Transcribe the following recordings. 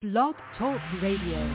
Blog Talk Radio.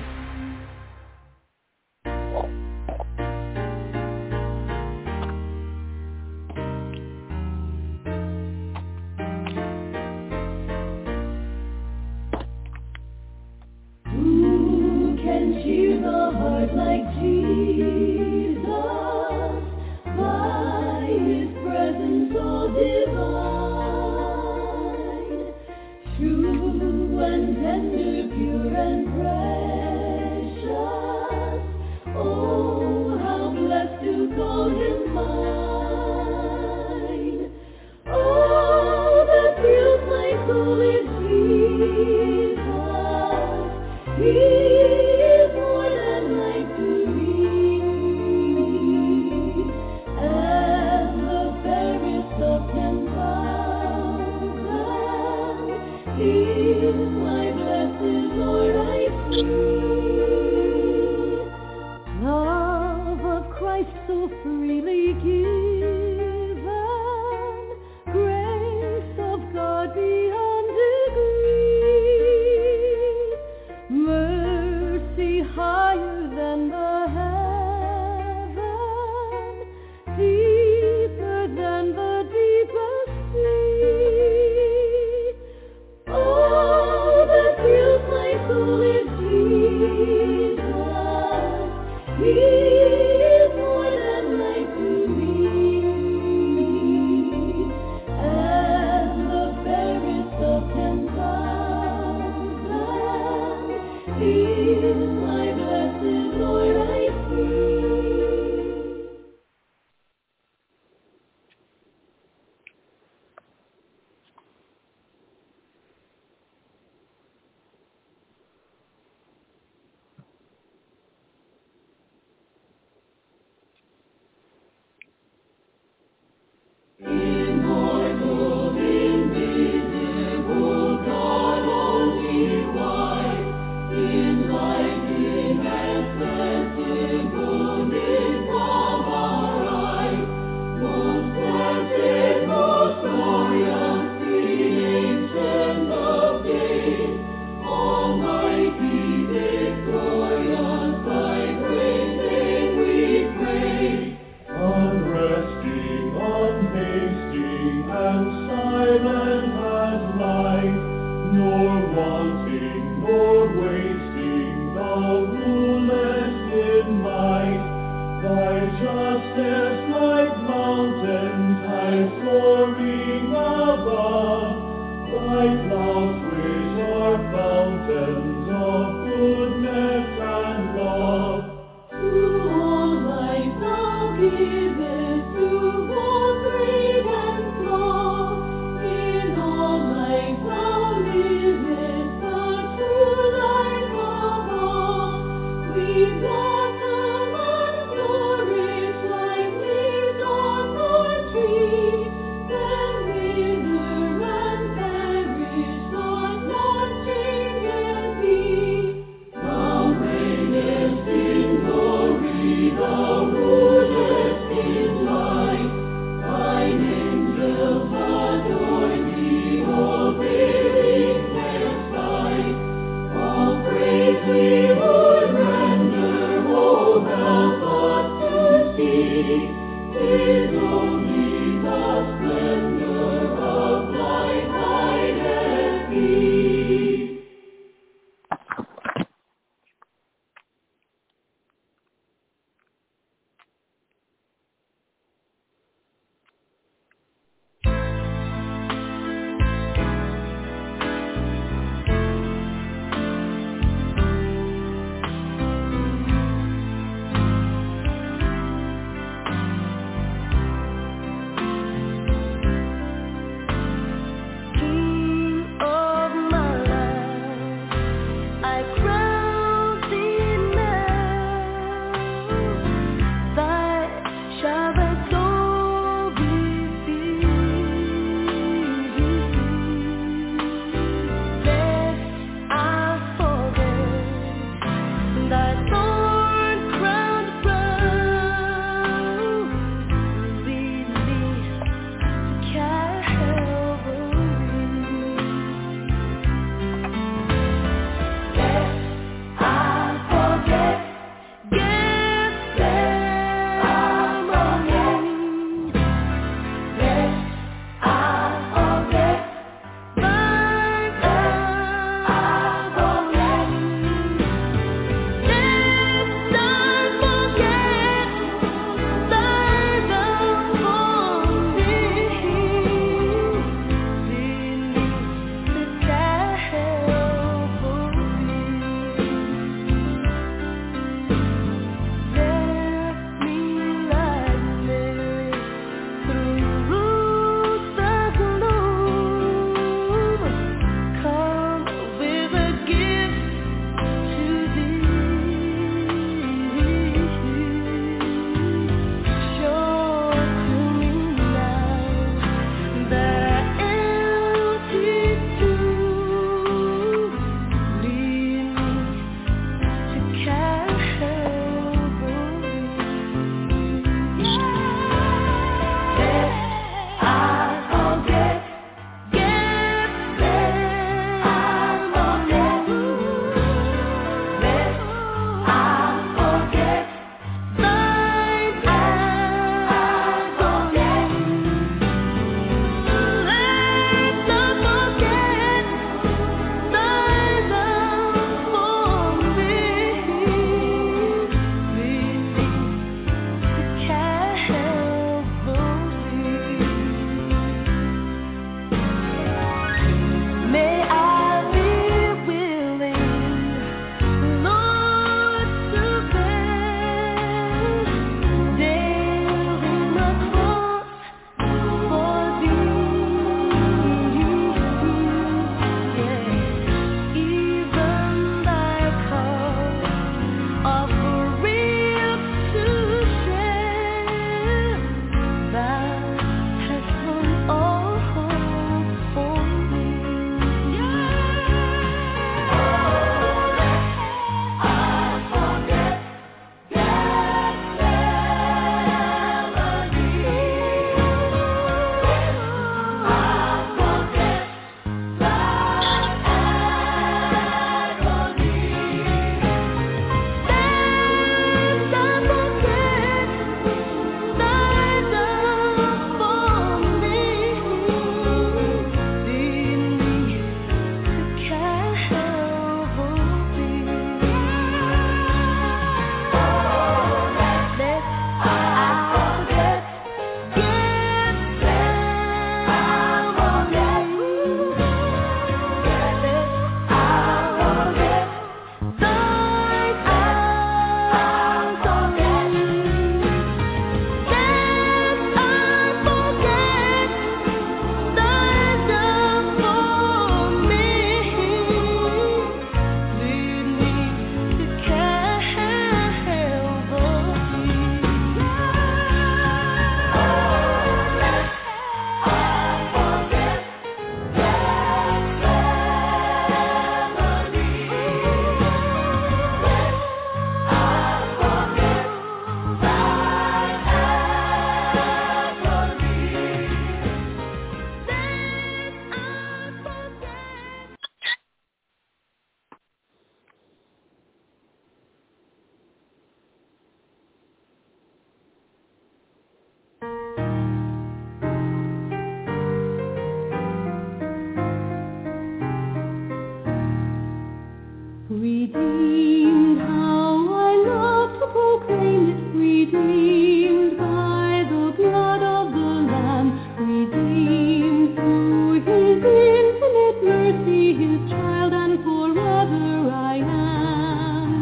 Redeemed, how I love to proclaim it, redeemed by the blood of the Lamb, redeemed through his infinite mercy, his child, and forever I am.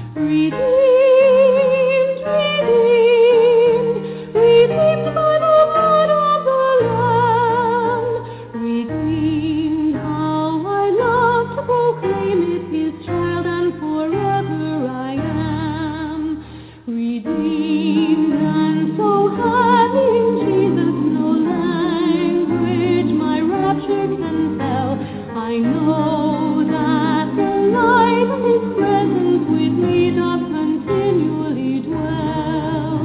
Redeemed, redeemed, redeemed by the blood of the Lamb, redeemed, how I love to proclaim it, his child, and forever I am. Redeemed and so happy in Jesus, no language my rapture can tell. I know that the light of his presence with me doth continually dwell.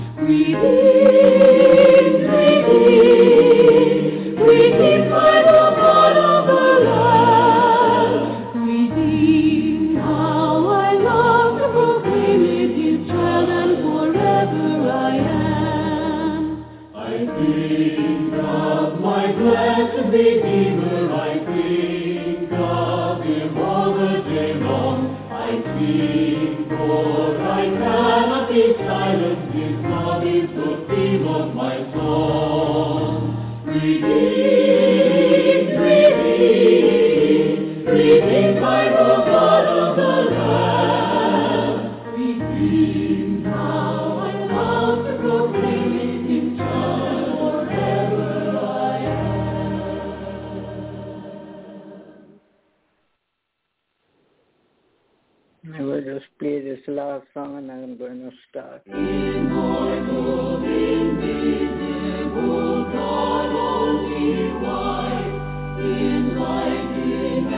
Redeemed, redeemed, redeemed by the blood of the Lamb, redeemed, how I love to proclaim it, his child, and forever I am. I think of my blessed Redeemer, I think of him all the day long. I sing, for I cannot be silent, his love is the theme of my song. Redeemed, redeemed, redeemed by the blood of the Lamb, redeemed, how I love to proclaim it, his child, forever I I will just play this last song and I'm going to start. Immortal, invisible, God only wise, enlightening,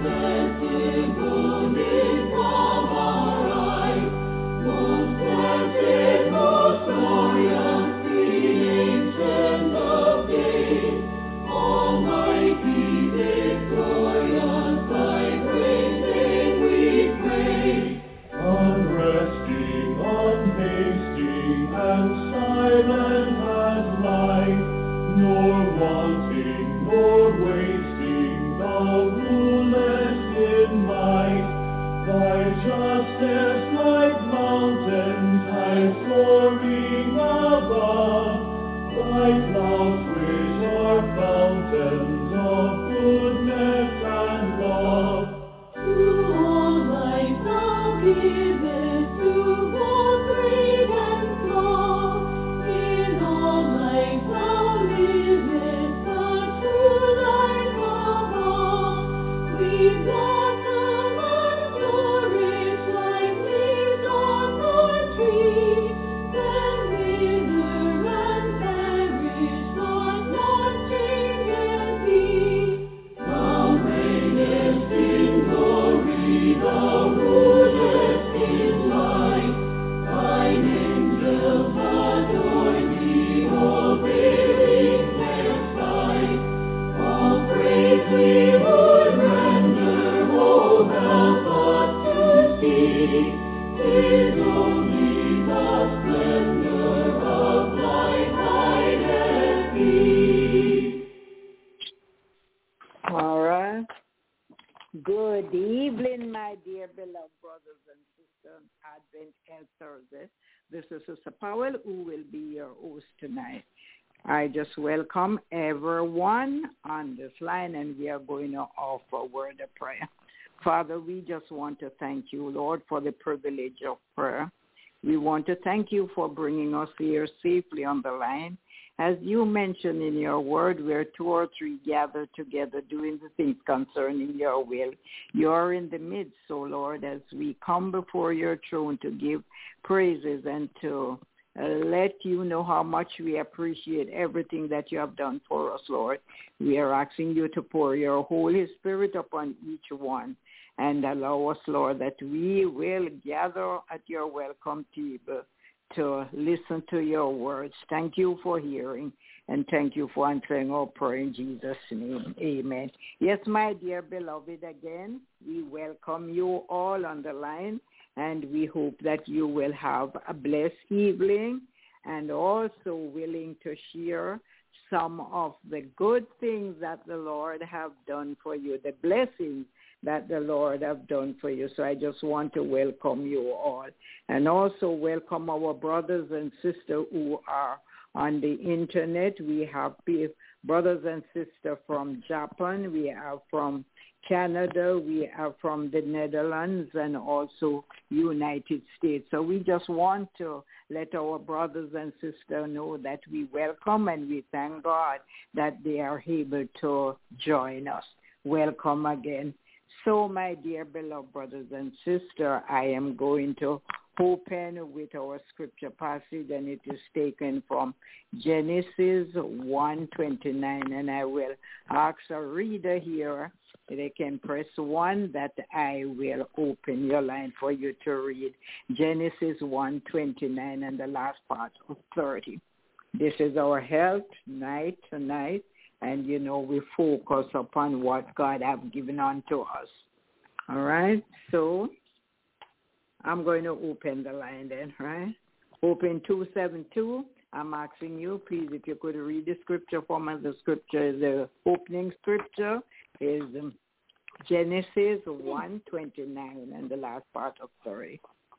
accessible, is from our eyes. Most blessed, most glorious, the Ancient of Days, Almighty, victorious, thy great name we praise. Unresting, unhasting, and silent as light, nor wanting, nor wasting, thou rulest in might. Thy justice like mountains, high soaring above, thy clouds which are fountains of goodness and love. To all life thou givest, to both great and small. In all life thou livest, the true life of all. We blossom and flourish like leaves on the tree, then wither and perish, but not changes thee. Thou reignest in glory, thou rulest in light. Thine angels adore thee, obeying their sight. All praise we would render, oh help us to see, 'tis only the splendor of light hideth thee. All right. Good evening, my dear beloved brothers and sisters on Advent and Thursday. This is Sister Powell who will be your host tonight. I just welcome everyone on this line, and we are going to offer a word of prayer. Father, we just want to thank you, Lord, for the privilege of prayer. We want to thank you for bringing us here safely on the line. As you mentioned in your word, where 2 or 3 gather together doing the things concerning your will, you're in the midst, so Lord, as we come before your throne to give praises and to let you know how much we appreciate everything that you have done for us, Lord. We are asking you to pour your Holy Spirit upon each one and allow us, Lord, that we will gather at your welcome table to listen to your words. Thank you for hearing, and thank you for answering our prayer in Jesus' name. Amen. Yes, my dear beloved, again, we welcome you all on the line, and we hope that you will have a blessed evening and also willing to share some of the good things that the Lord have done for you, the blessings that the Lord have done for you. So I just want to welcome you all, and also welcome our brothers and sisters who are on the internet. We have brothers and sisters from Japan, we have from Canada, we have from the Netherlands, and also United States. So we just want to let our brothers and sisters know that we welcome and we thank God that they are able to join us. Welcome again. So, my dear beloved brothers and sisters, I am going to open with our scripture passage, and it is taken from Genesis 1:29, and I will ask a reader here, they can press 1, that I will open your line for you to read Genesis 1:29 and the last part of 30. This is our health night tonight, and we focus upon what God has given unto us. All right, so I'm going to open the line then, right? Open 272. I'm asking you, please, if you could read the scripture for me. The scripture, the opening scripture is Genesis 1:29 and the last part of 30.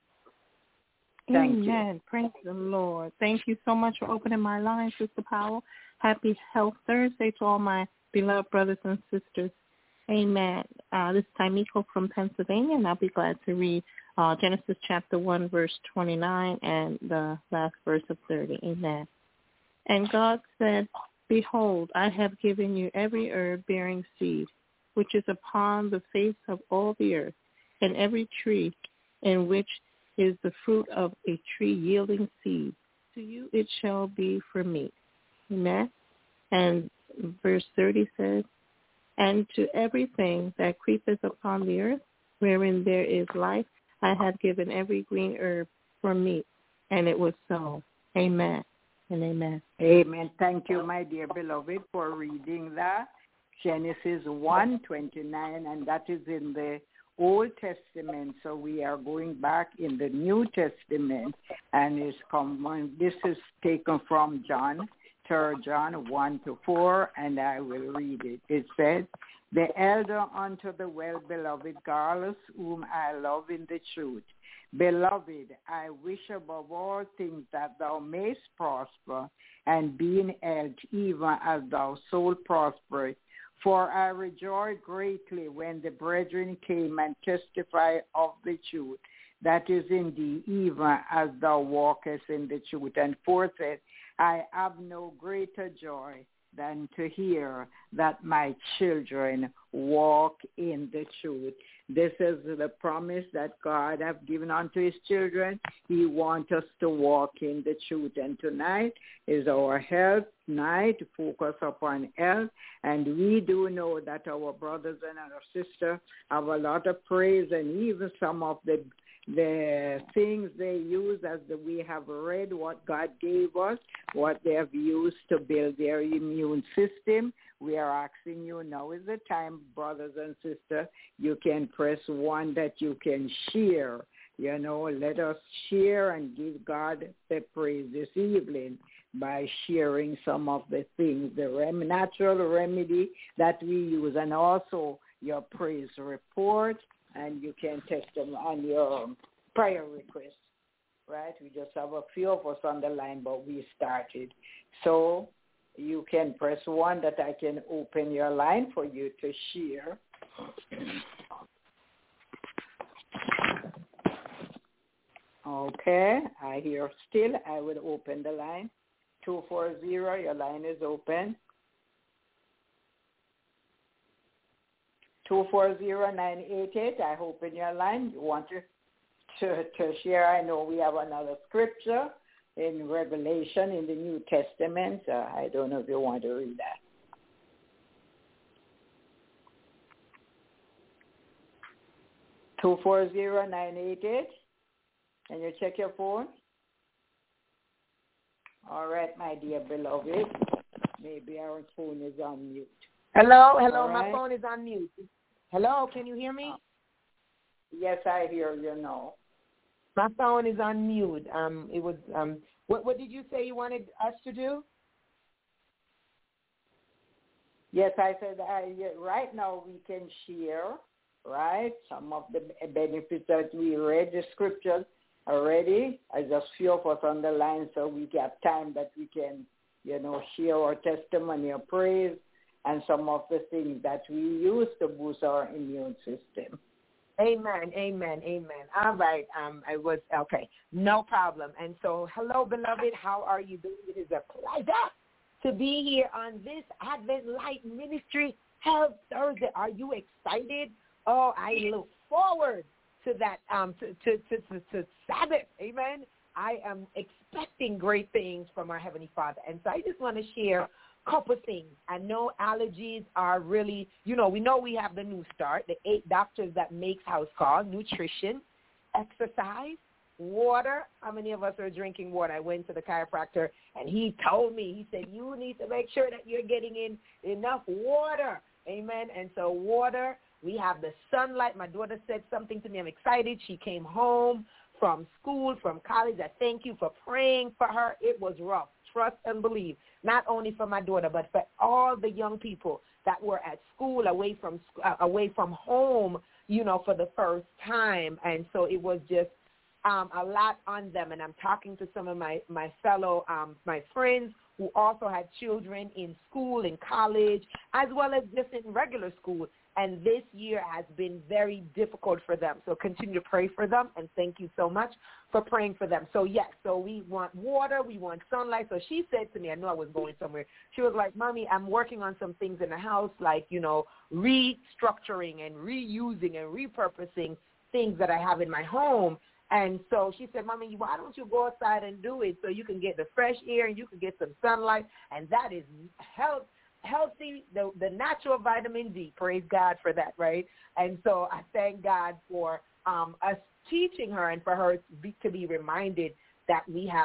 Thank Amen. you. Praise the Lord. Thank you so much for opening my line, Sister Powell. Happy Health Thursday to all my beloved brothers and sisters. Amen. This is Taimiko from Pennsylvania, and I'll be glad to read Genesis chapter 1, verse 29, and the last verse of 30. Amen. And God said, Behold, I have given you every herb bearing seed, which is upon the face of all the earth, and every tree in which is the fruit of a tree yielding seed. To you it shall be for meat. Amen. And verse 30 says, And to everything that creepeth upon the earth, wherein there is life, I have given every green herb for meat. And it was so. Amen and amen. Amen. Thank you, my dear beloved, for reading that. Genesis 1:29, and that is in the Old Testament. So we are going back in the New Testament, and this is taken from John 1-4, and I will read it. It says, The elder unto the well-beloved Gallus, whom I love in the truth. Beloved, I wish above all things that thou mayst prosper and be in health, even as thy soul prospereth. For I rejoiced greatly when the brethren came and testified of the truth, that is in thee, even as thou walkest in the truth. And forthwith, I have no greater joy than to hear that my children walk in the truth. This is the promise that God has given unto his children. He wants us to walk in the truth. And tonight is our health night, focus upon health. And we do know that our brothers and our sisters have a lot of praise, and even some of the things they use, as we have read what God gave us, what they have used to build their immune system. We are asking you, now is the time, brothers and sisters, you can press 1 that you can share. Let us share and give God the praise this evening by sharing some of the things, the natural remedy that we use, and also your praise report, and you can test them on your prayer request, right? We just have a few of us on the line, but we started. So you can press 1 that I can open your line for you to share. Okay, I hear still. I will open the line. 240, your line is open. 240-988, I open your line. You want to share? I know we have another scripture in Revelation in the New Testament. I don't know if you want to read that. Two 240-988. Can you check your phone? All right, my dear beloved. Maybe our phone is on mute. Hello, right. My phone is on mute. Hello, can you hear me? Yes, I hear you now. My phone is on mute. What did you say you wanted us to do? Yes, I said right now we can share right? Some of the benefits that we read the scriptures already. I just few of us on the line, so we have time that we can, share our testimony of praise and some of the things that we use to boost our immune system. Amen, amen, amen. All right, okay, no problem. And so, hello, beloved, how are you doing? It is a pleasure to be here on this Advent Light Ministry Health Thursday. Are you excited? Oh, I look forward to that, to Sabbath, amen. I am expecting great things from our Heavenly Father. And so I just want to share a couple things. I know allergies are really, we know we have the new start, the 8 doctors that makes house calls: nutrition, exercise, water. How many of us are drinking water? I went to the chiropractor, and he told me, he said, you need to make sure that you're getting in enough water. Amen. And so water, we have the sunlight. My daughter said something to me. I'm excited. She came home from school, from college. I thank you for praying for her. It was rough. Trust and believe, not only for my daughter, but for all the young people that were at school, away from home, for the first time. And so it was just a lot on them. And I'm talking to some of my fellow, my friends who also had children in school, in college, as well as just in regular school. And this year has been very difficult for them. So continue to pray for them, and thank you so much for praying for them. So, yes, so we want water, we want sunlight. So she said to me, I knew I was going somewhere, she was like, Mommy, I'm working on some things in the house, like, restructuring and reusing and repurposing things that I have in my home. And so she said, Mommy, why don't you go outside and do it so you can get the fresh air and you can get some sunlight, and that is healthy, the natural vitamin D. Praise God for that, right? And so I thank God for us teaching her, and for her to be reminded that we have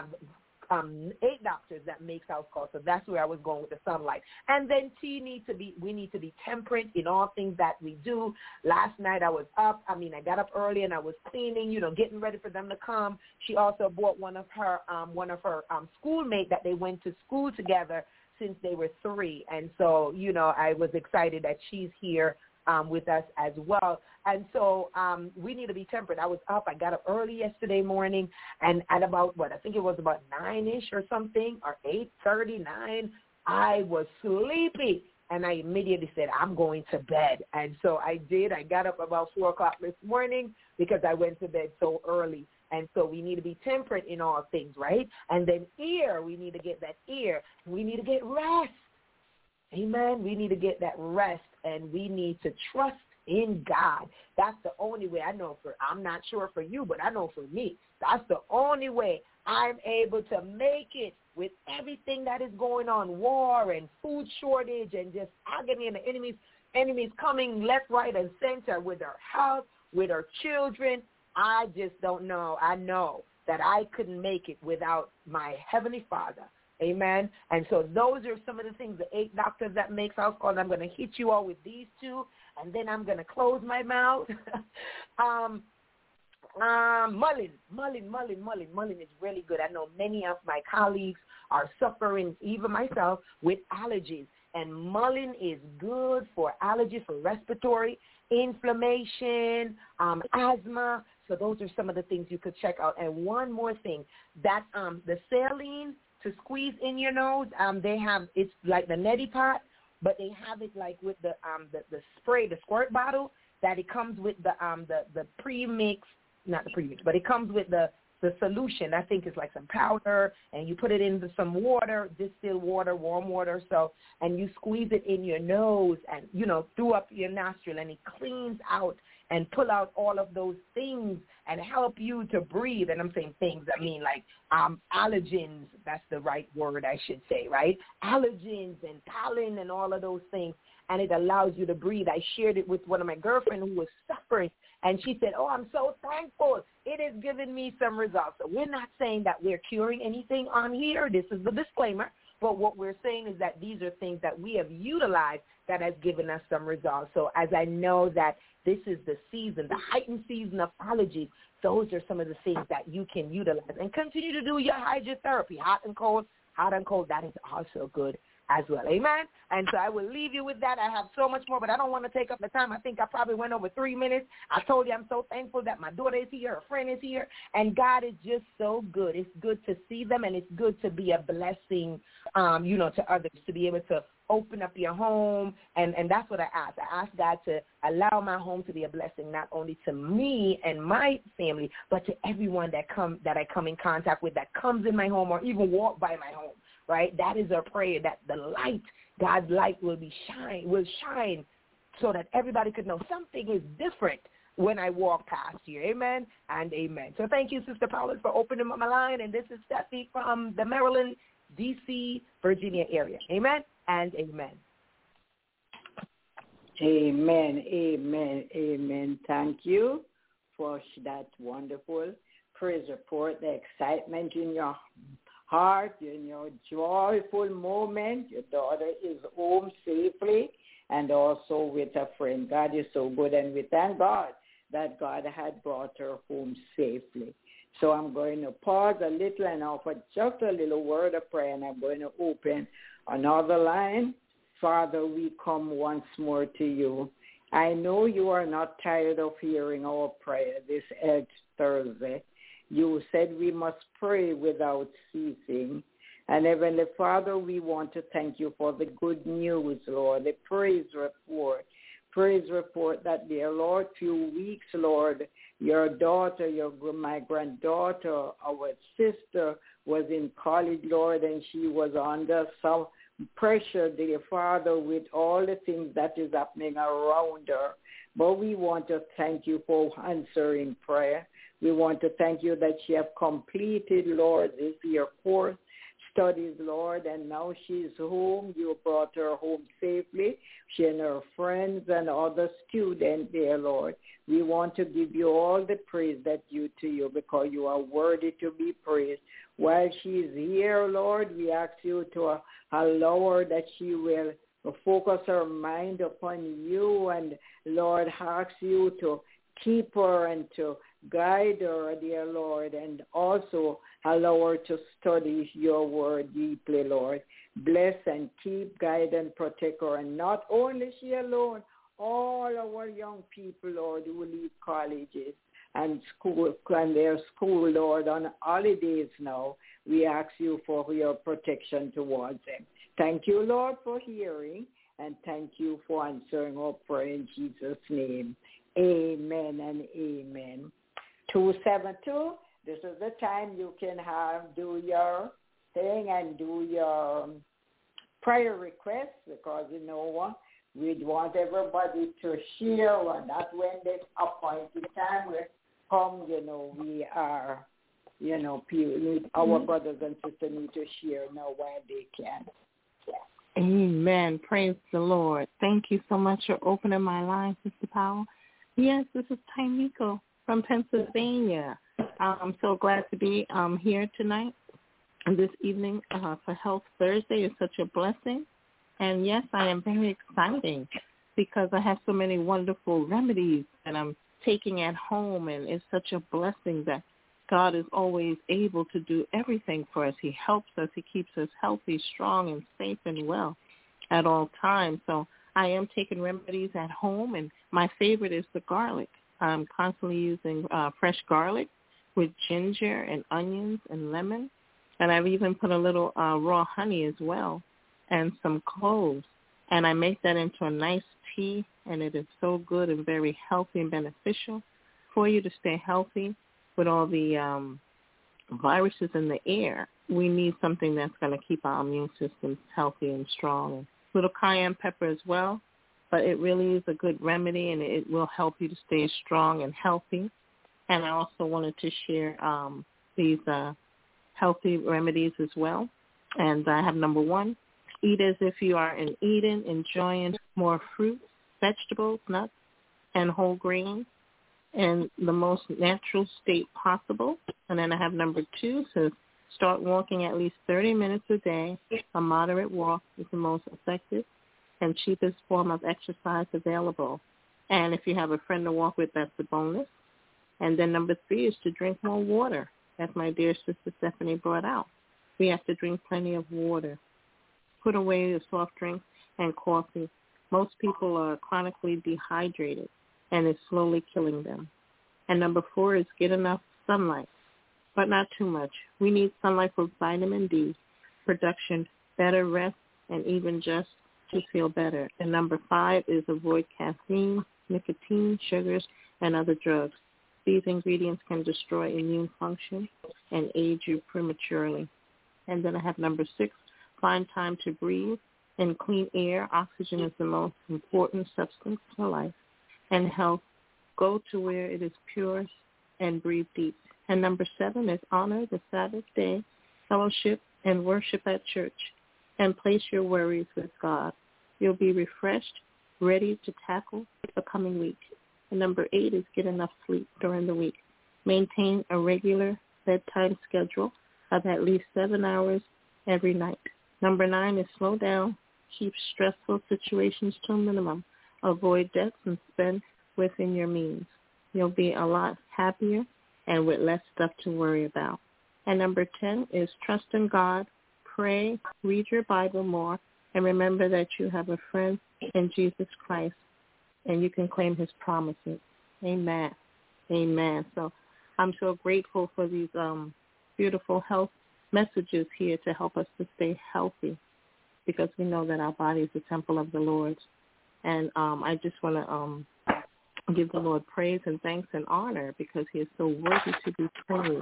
8 doctors that makes house calls. So that's where I was going with the sunlight. And then we need to be temperate in all things that we do. Last night I was up. I got up early and I was cleaning, getting ready for them to come. She also brought one of her schoolmates that they went to school together since they were 3. And so, I was excited that she's here with us as well. And so we need to be temperate. I was up. I got up early yesterday morning, and at about, I think it was about 9-ish or something, or 8:39, I was sleepy. And I immediately said, I'm going to bed. And so I did. I got up about 4 o'clock this morning because I went to bed so early. And so we need to be temperate in all things, right? And then we need to get that ear. We need to get rest. Amen. We need to get that rest, and we need to trust in God. That's the only way I know I'm not sure for you, but I know for me, that's the only way I'm able to make it with everything that is going on, war and food shortage and just agony, and the enemies coming left, right, and center with our health, with our children. I just don't know. I know that I couldn't make it without my Heavenly Father. Amen. And so those are some of the things, the 8 doctors that makes house calls. I'm going to hit you all with these 2, and then I'm going to close my mouth. Mullein is really good. I know many of my colleagues are suffering, even myself, with allergies. And mullein is good for allergies, for respiratory inflammation, asthma. So those are some of the things you could check out. And one more thing, that the saline to squeeze in your nose, it's like the neti pot, but they have it like with the spray, the squirt bottle, that it comes with the pre-mix, not the pre-mix, but it comes with the solution. I think it's like some powder, and you put it into some water, distilled water, warm water, and you squeeze it in your nose and, through up your nostril, and it cleans out and pull out all of those things and help you to breathe. And I'm saying things, I mean like allergens, that's the right word I should say, right? Allergens and pollen and all of those things, and it allows you to breathe. I shared it with one of my girlfriends who was suffering, and she said, oh, I'm so thankful. It has given me some results. So we're not saying that we're curing anything on here. This is the disclaimer. But what we're saying is that these are things that we have utilized that has given us some results. So as I know that this is the season, the heightened season of allergies, those are some of the things that you can utilize. And continue to do your hydrotherapy, hot and cold, that is also good as well. Amen? And so I will leave you with that. I have so much more, but I don't want to take up the time. I think I probably went over 3 minutes. I told you I'm so thankful that my daughter is here, a friend is here, and God is just so good. It's good to see them, and it's good to be a blessing, to others, to be able to open up your home, and that's what I asked. I asked God to allow my home to be a blessing, not only to me and my family, but to everyone that I come in contact with, that comes in my home or even walk by my home, right? That is our prayer, that the light, God's light will shine so that everybody could know something is different when I walk past here. Amen and amen. So thank you, Sister Paula, for opening up my line, and this is Stephanie from the Maryland, D.C., Virginia area. Amen and amen. Amen, amen, amen. Thank you for that wonderful praise report, the excitement in your heart, in your joyful moment. Your daughter is home safely and also with a friend. God is so good, and we thank God that God had brought her home safely. So I'm going to pause a little and offer just a little word of prayer, and I'm going to open another line. Father, we come once more to you. I know you are not tired of hearing our prayer this Edge Thursday. You said we must pray without ceasing. And Heavenly Father, we want to thank you for the good news, Lord, the praise report that, dear Lord, few weeks, Lord, your daughter, my granddaughter, our sister was in college, Lord, and she was under some pressure, dear Father, with all the things that is happening around her. But we want to thank you for answering prayer. We want to thank you that she have completed, Lord, this year course studies, Lord, and now she's home. You brought her home safely. She and her friends and other students there, Lord. We want to give you all the praise that due to you, because you are worthy to be praised. While she's here, Lord, we ask you to allow her that she will focus her mind upon you, and Lord, ask you to keep her and to guide her, dear Lord, and also allow her to study your word deeply, Lord. Bless and keep, guide and protect her, and not only she alone, all our young people, Lord, who leave colleges and school and their school, Lord, on holidays now. We ask you for your protection towards them. Thank you, Lord, for hearing, and thank you for answering our prayer in Jesus' name. Amen and amen. 272, this is the time you can do your thing and do your prayer requests, because we want everybody to share, and that when the appointed time will come, we are, our brothers and sisters need to share now while they can. Yeah. Amen. Praise the Lord. Thank you so much for opening my line, Sister Powell. Yes, this is Taimiko from Pennsylvania. I'm so glad to be here tonight and this evening for Health Thursday. It's such a blessing. And, yes, I am very excited because I have so many wonderful remedies that I'm taking at home, and it's such a blessing that God is always able to do everything for us. He helps us. He keeps us healthy, strong, and safe and well at all times. So I am taking remedies at home, and my favorite is the garlic. I'm constantly using fresh garlic with ginger and onions and lemon, and I've even put a little raw honey as well and some cloves, and I make that into a nice tea, and it is so good and very healthy and beneficial for you to stay healthy with all the viruses in the air. We need something that's going to keep our immune system healthy and strong. And little cayenne pepper as well, but it really is a good remedy, and it will help you to stay strong and healthy. And I also wanted to share these healthy remedies as well. And I have number 1, eat as if you are in Eden, enjoying more fruits, vegetables, nuts, and whole grains in the most natural state possible. And then I have number 2, says start walking at least 30 minutes a day. A moderate walk is the most effective and cheapest form of exercise available. And if you have a friend to walk with, that's a bonus. And then number 3 is to drink more water, as my dear sister Stephanie brought out. We have to drink plenty of water. Put away the soft drinks and coffee. Most people are chronically dehydrated, and it's slowly killing them. And number 4 is get enough sunlight, but not too much. We need sunlight for vitamin D production, better rest, and even just to feel better. And number 5 is avoid caffeine, nicotine, sugars, and other drugs. These ingredients can destroy immune function and age you prematurely. And then I have number 6, find time to breathe and clean air. Oxygen is the most important substance for life and health. Go to where it is purest and breathe deep. And number 7 is honor the Sabbath day, fellowship, and worship at church, and place your worries with God. You'll be refreshed, ready to tackle the coming week. And number 8 is get enough sleep during the week. Maintain a regular bedtime schedule of at least 7 hours every night. Number 9 is slow down, keep stressful situations to a minimum, avoid debts, and spend within your means. You'll be a lot happier and with less stuff to worry about. And number 10 is trust in God, pray, read your Bible more, and remember that you have a friend in Jesus Christ, and you can claim his promises. Amen. Amen. So I'm so grateful for these beautiful health messages here to help us to stay healthy, because we know that our body is the temple of the Lord. And I just want to give the Lord praise and thanks and honor, because he is so worthy to be praised.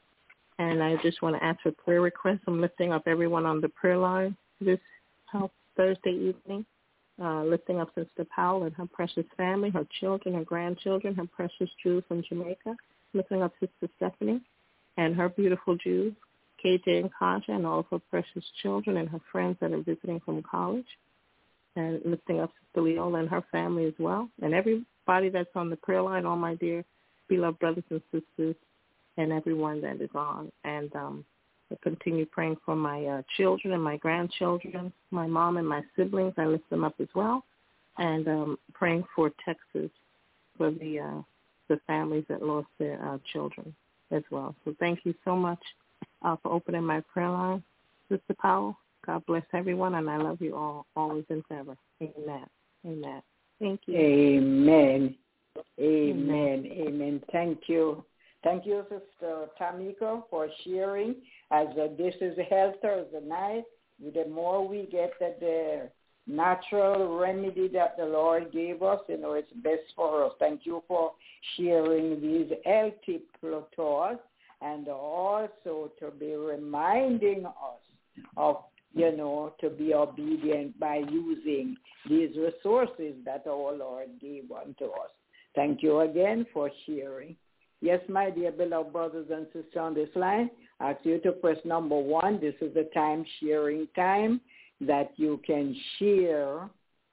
And I just want to ask for prayer requests. I'm lifting up everyone on the prayer line this Thursday evening, lifting up Sister Powell and her precious family, her children, her grandchildren, her precious Jews from Jamaica, lifting up Sister Stephanie and her beautiful Jews, KJ and Kaja, and all of her precious children and her friends that are visiting from college, and lifting up Sister Leola and her family as well, and everybody that's on the prayer line, all my dear beloved brothers and sisters, and everyone that is on. And I continue praying for my children and my grandchildren, my mom and my siblings. I lift them up as well. And praying for Texas, for the families that lost their children as well. So thank you so much for opening my prayer line, Sister Powell. God bless everyone, and I love you all, always and forever. Amen. Amen. Thank you. Amen. Amen. Amen. Thank you. Thank you, Sister Tamika, for sharing. As this is Health Thursday night, the more we get the natural remedy that the Lord gave us, it's best for us. Thank you for sharing these health tips to us, and also to be reminding us of, to be obedient by using these resources that our Lord gave unto us. Thank you again for sharing. Yes, my dear beloved brothers and sisters on this line, I ask you to press number 1. This is the sharing time that you can share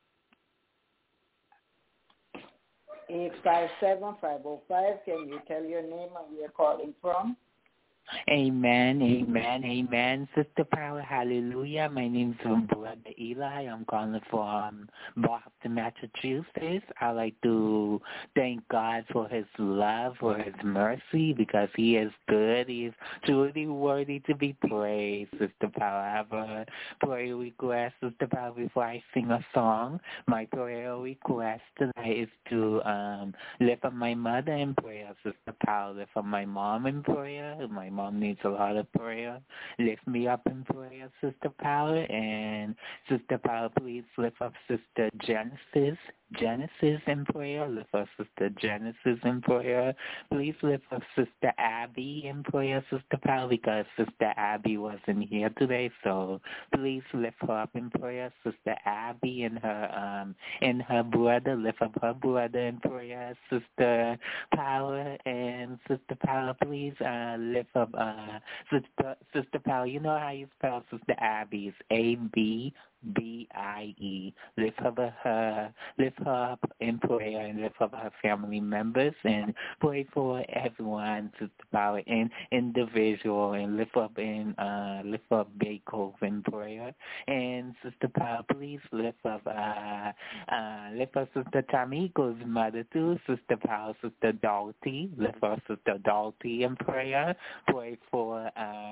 857-505. Can you tell your name and where you're calling from? Amen, amen, amen. Sister Power, hallelujah. My name is Brother Eli. I'm calling from Boston, Massachusetts. I like to thank God for his love, for his mercy, because he is good. He is truly worthy to be praised, Sister Power. I have a prayer request, Sister Power, before I sing a song. My prayer request tonight is to lift up my mother in prayer, Sister Power. Lift up my mom in prayer. My mom needs a lot of prayer. Lift me up in prayer, Sister Power. And Sister Power, please lift up Sister Genesis in prayer. Lift up Sister Genesis in prayer. Please lift up Sister Abby in prayer, Sister Power, because Sister Abby wasn't here today. So please lift her up in prayer, Sister Abby, and her brother. Lift up her brother in prayer, Sister Power. And Sister Power, please lift up Sister Power. You know how you spell Sister Abby? It's ABBIE. Lift her up in prayer, and lift up her family members, and pray for everyone, Sister Power, and individual, and lift up Bay Cove in prayer. And Sister Power, please lift up Sister Tamiko's mother too, Sister Power, Sister Dorothy. Lift for Sister Dalty in prayer. Pray for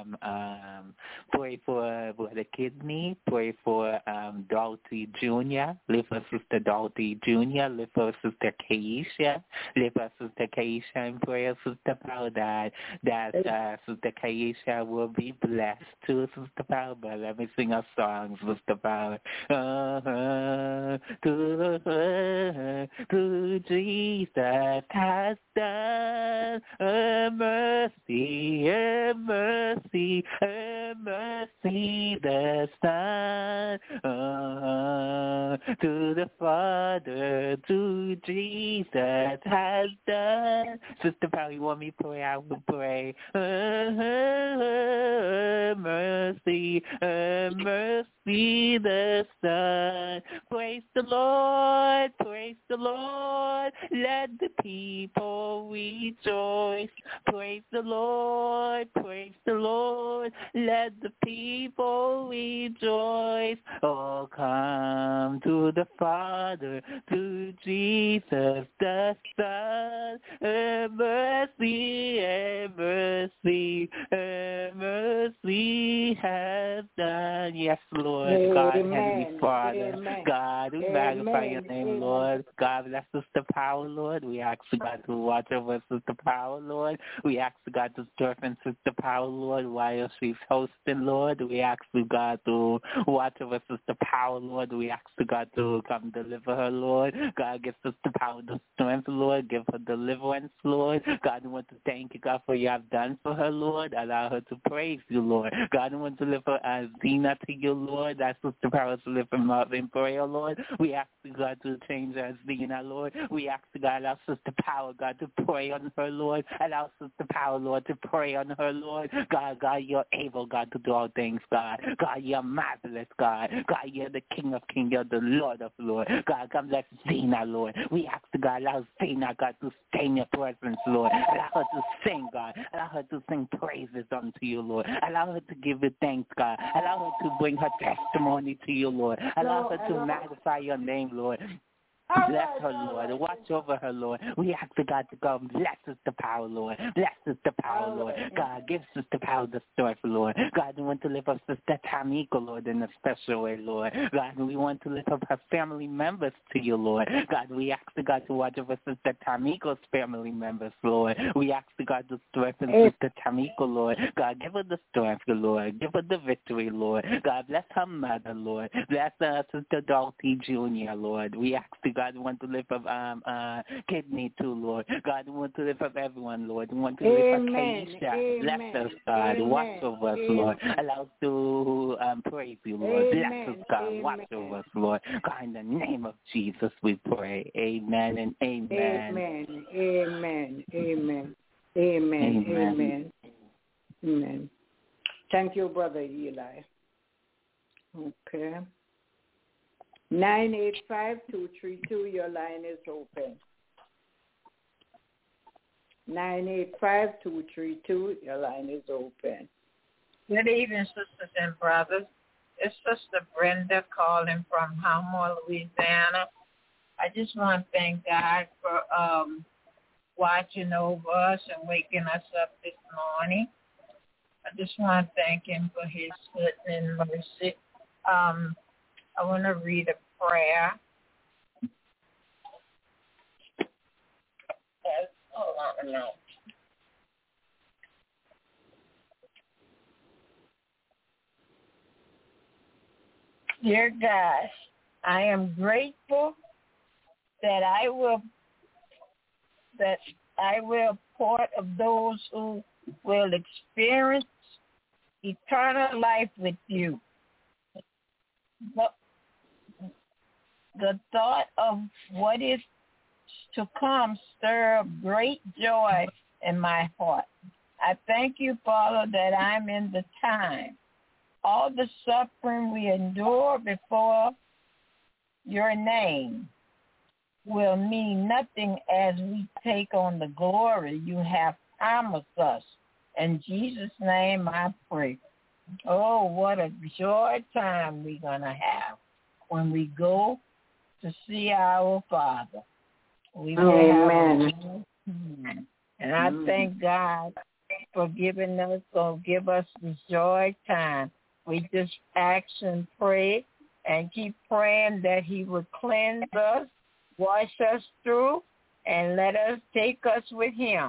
Brother Kidney. Pray for Dalty Jr. Lift for Sister Dalty Jr. Lift for Sister Kaisha. Lift for Sister Kaisha in prayer, Sister Paul, that Sister Kaisha will be blessed too, Sister Paul. But let me sing a song, Sister Paul. To Jesus has done a mercy, a mercy, a mercy, the Son, to the Father, to Jesus has done. Sister Paul, you want me to pray? I will pray. Mercy, mercy, the Son. Praise the Lord, praise the Lord. Let the people rejoice. Praise the Lord, praise the Lord. Let the people rejoice. Oh, come to the Father, to Jesus the Son. Mercy, mercy, mercy has done. Yes, Lord. Amen. God, Heavenly Father. Amen. God, we magnify your name, Amen. Lord. God, bless Sister Power, Lord. We ask God to watch over Sister Power, Lord. We ask God to strengthen Sister Power, Lord, while she's hosting, Lord. We ask God to watch over Sister Power, Lord. We ask God to come deliver her, Lord. God, give Sister Power the strength, Lord. Give her deliverance, Lord. God, we want to thank you, God, for what you have done for her, Lord. Allow her to praise you, Lord. God, we want to lift her Zena to you, Lord. That's Sister Power to lift him up in prayer, Lord. We ask God to change her Zena, Lord. We ask God, allow Sister Power, God, to pray on her, Lord. Allow Sister Power, Lord, to pray on her, Lord. God, you're able, God, to do all things, God. God, you're marvelous, God. God, you're the King of Kings. You're the Lord of Lords. God, come bless Zena, Lord. We ask God, allow Zena, God, to stay in your presence, Lord. Allow her to sing, God. Allow her to sing praises unto you, Lord. Allow her to give you thanks, God. Allow her to bring her testimony to you, Lord. Allow her to magnify your name, Lord. Bless her, Lord. Watch over her, Lord. We ask God to come. Bless Sister Power, Lord. Bless Sister Power, Lord. God, give Sister Power the strength, Lord. God, we want to lift up Sister Tamika, Lord, in a special way, Lord. God, we want to lift up her family members to you, Lord. God, we ask God to watch over Sister Tamika's family members, Lord. We ask God to strengthen Sister Tamika, Lord. God, give her the strength, Lord. Give her the victory, Lord. God, bless her mother, Lord. Bless Sister Dalty Jr., Lord. We ask God, we want to lift up Kidney too, Lord. God, we want to lift up everyone, Lord. We want to lift up Kaisha. Bless us, God. Watch over us, Lord. Allow us to praise you, Lord. Bless us, God. Watch over us, Lord. God, in the name of Jesus, we pray. Amen and amen. Amen. Amen. Amen. Amen. Amen. Amen. Thank you, Brother Eli. Okay. 985-232, your line is open. 985-232, your line is open. Good evening, sisters and brothers. It's Sister Brenda calling from Homer, Louisiana. I just want to thank God for watching over us and waking us up this morning. I just want to thank him for his goodness and mercy. I want to read a prayer. Hold on a minute. Dear God, I am grateful that I will part of those who will experience eternal life with you. The thought of what is to come stir up great joy in my heart. I thank you, Father, that I'm in the time. All the suffering we endure before your name will mean nothing as we take on the glory you have promised us. In Jesus' name I pray. Oh, what a joy time we're going to have when we go to see our Father. We will Amen. And I thank God for giving us, going to give us the joy time. We just ask and pray and keep praying that he would cleanse us, wash us through, and let us take us with him.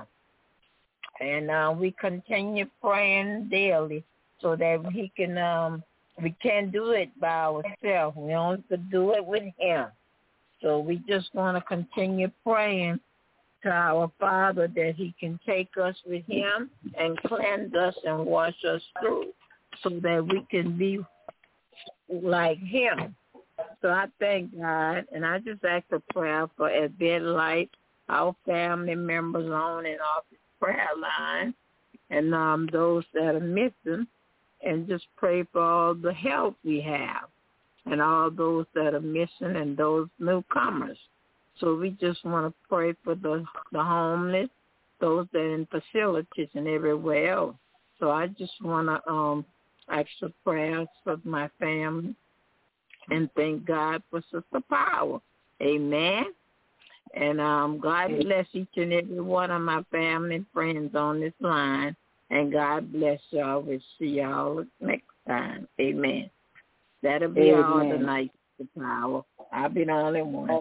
And we continue praying daily so that he can, we can't do it by ourselves. We only could do it with him. So we just want to continue praying to our Father that he can take us with him and cleanse us and wash us through so that we can be like him. So I thank God, and I just ask for prayer for Advent Life, our family members on and off the prayer line, and those that are missing, and just pray for all the help we have and all those that are missing and those newcomers. So we just want to pray for the homeless, those that are in facilities and everywhere else. So I just want to ask for prayers for my family and thank God for Sister Power. Amen. And God bless each and every one of my family and friends on this line. And God bless y'all. We'll see y'all next time. Amen. That'll be all tonight, Sister Power. I'll be the only one.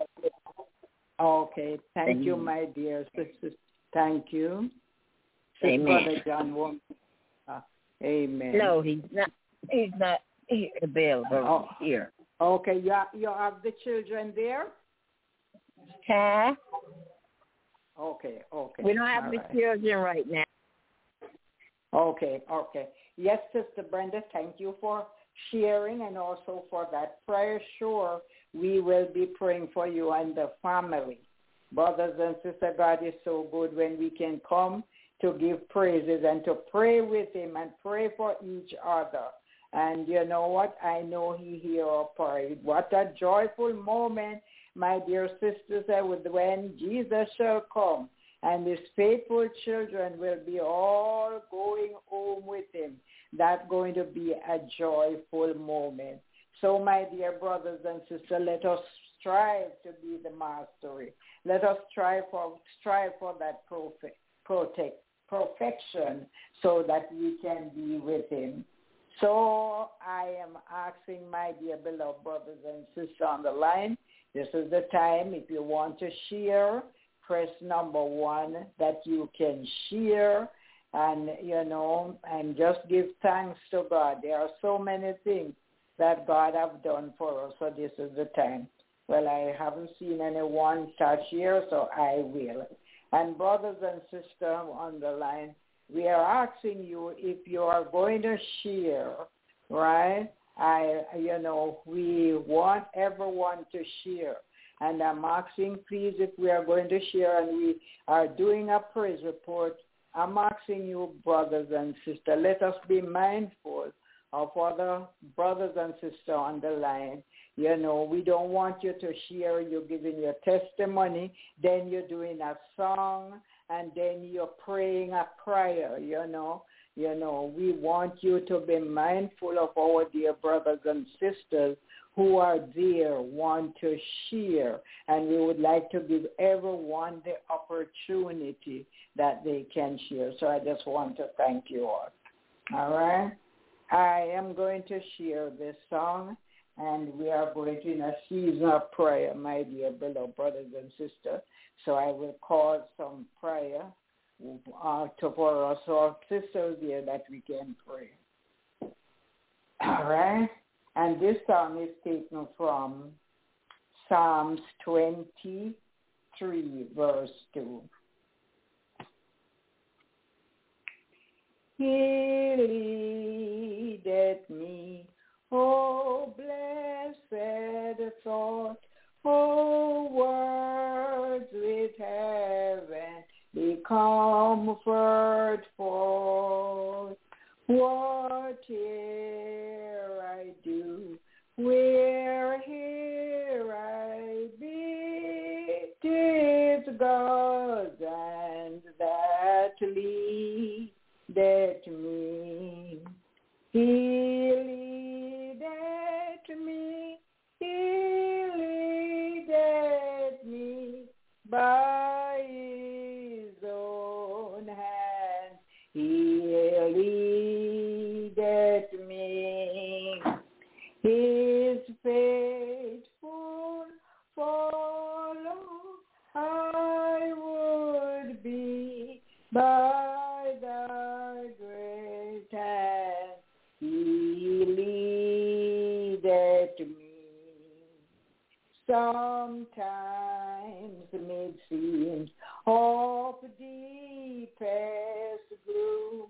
Okay. Thank you, my dear sister. Thank you. Amen. Brother John Woman. Amen. No, he's not. He's not available here. Okay. You have the children there? Huh? Okay. We don't have the children right now. Okay. Yes, Sister Brenda, thank you for sharing and also for that prayer. Sure, we will be praying for you and the family. Brothers and sisters, God is so good when we can come to give praises and to pray with him and pray for each other. And you know what? I know he hears our prayer. What a joyful moment, my dear sisters, when Jesus shall come and his faithful children will be all going home with him. That's going to be a joyful moment. So, my dear brothers and sisters, let us strive to be the mastery. Let us strive for that perfection so that we can be with him. So I am asking my dear beloved brothers and sisters on the line, this is the time. If you want to share, press number 1 that you can share and, and just give thanks to God. There are so many things that God have done for us, so this is the time. Well, I haven't seen anyone touch here, so I will. And brothers and sisters on the line, we are asking you if you are going to share, right? We want everyone to share. And I'm asking, please, if we are going to share and we are doing a praise report, I'm asking you, brothers and sisters, let us be mindful of other brothers and sisters on the line. We don't want you to share, you're giving your testimony, then you're doing a song, and then you're praying a prayer, We want you to be mindful of our dear brothers and sisters who are there, want to share, and we would like to give everyone the opportunity that they can share. So I just want to thank you all. All right? I am going to share this song, and we are going to in a season of prayer, my dear beloved brothers and sisters. So I will call some prayer for us, our sisters here, that we can pray. All right? And this song is taken from Psalms 23, verse 2. He leadeth me, O blessed thought, O words with heaven, be comfort forth. Whate'er I do, where here I be, 'tis God's hand that leadeth me. He leadeth me by his own He leadeth me. His faithful follow I would be by thy great hand. He leadeth me. Sometimes mid scenes of deepest gloom,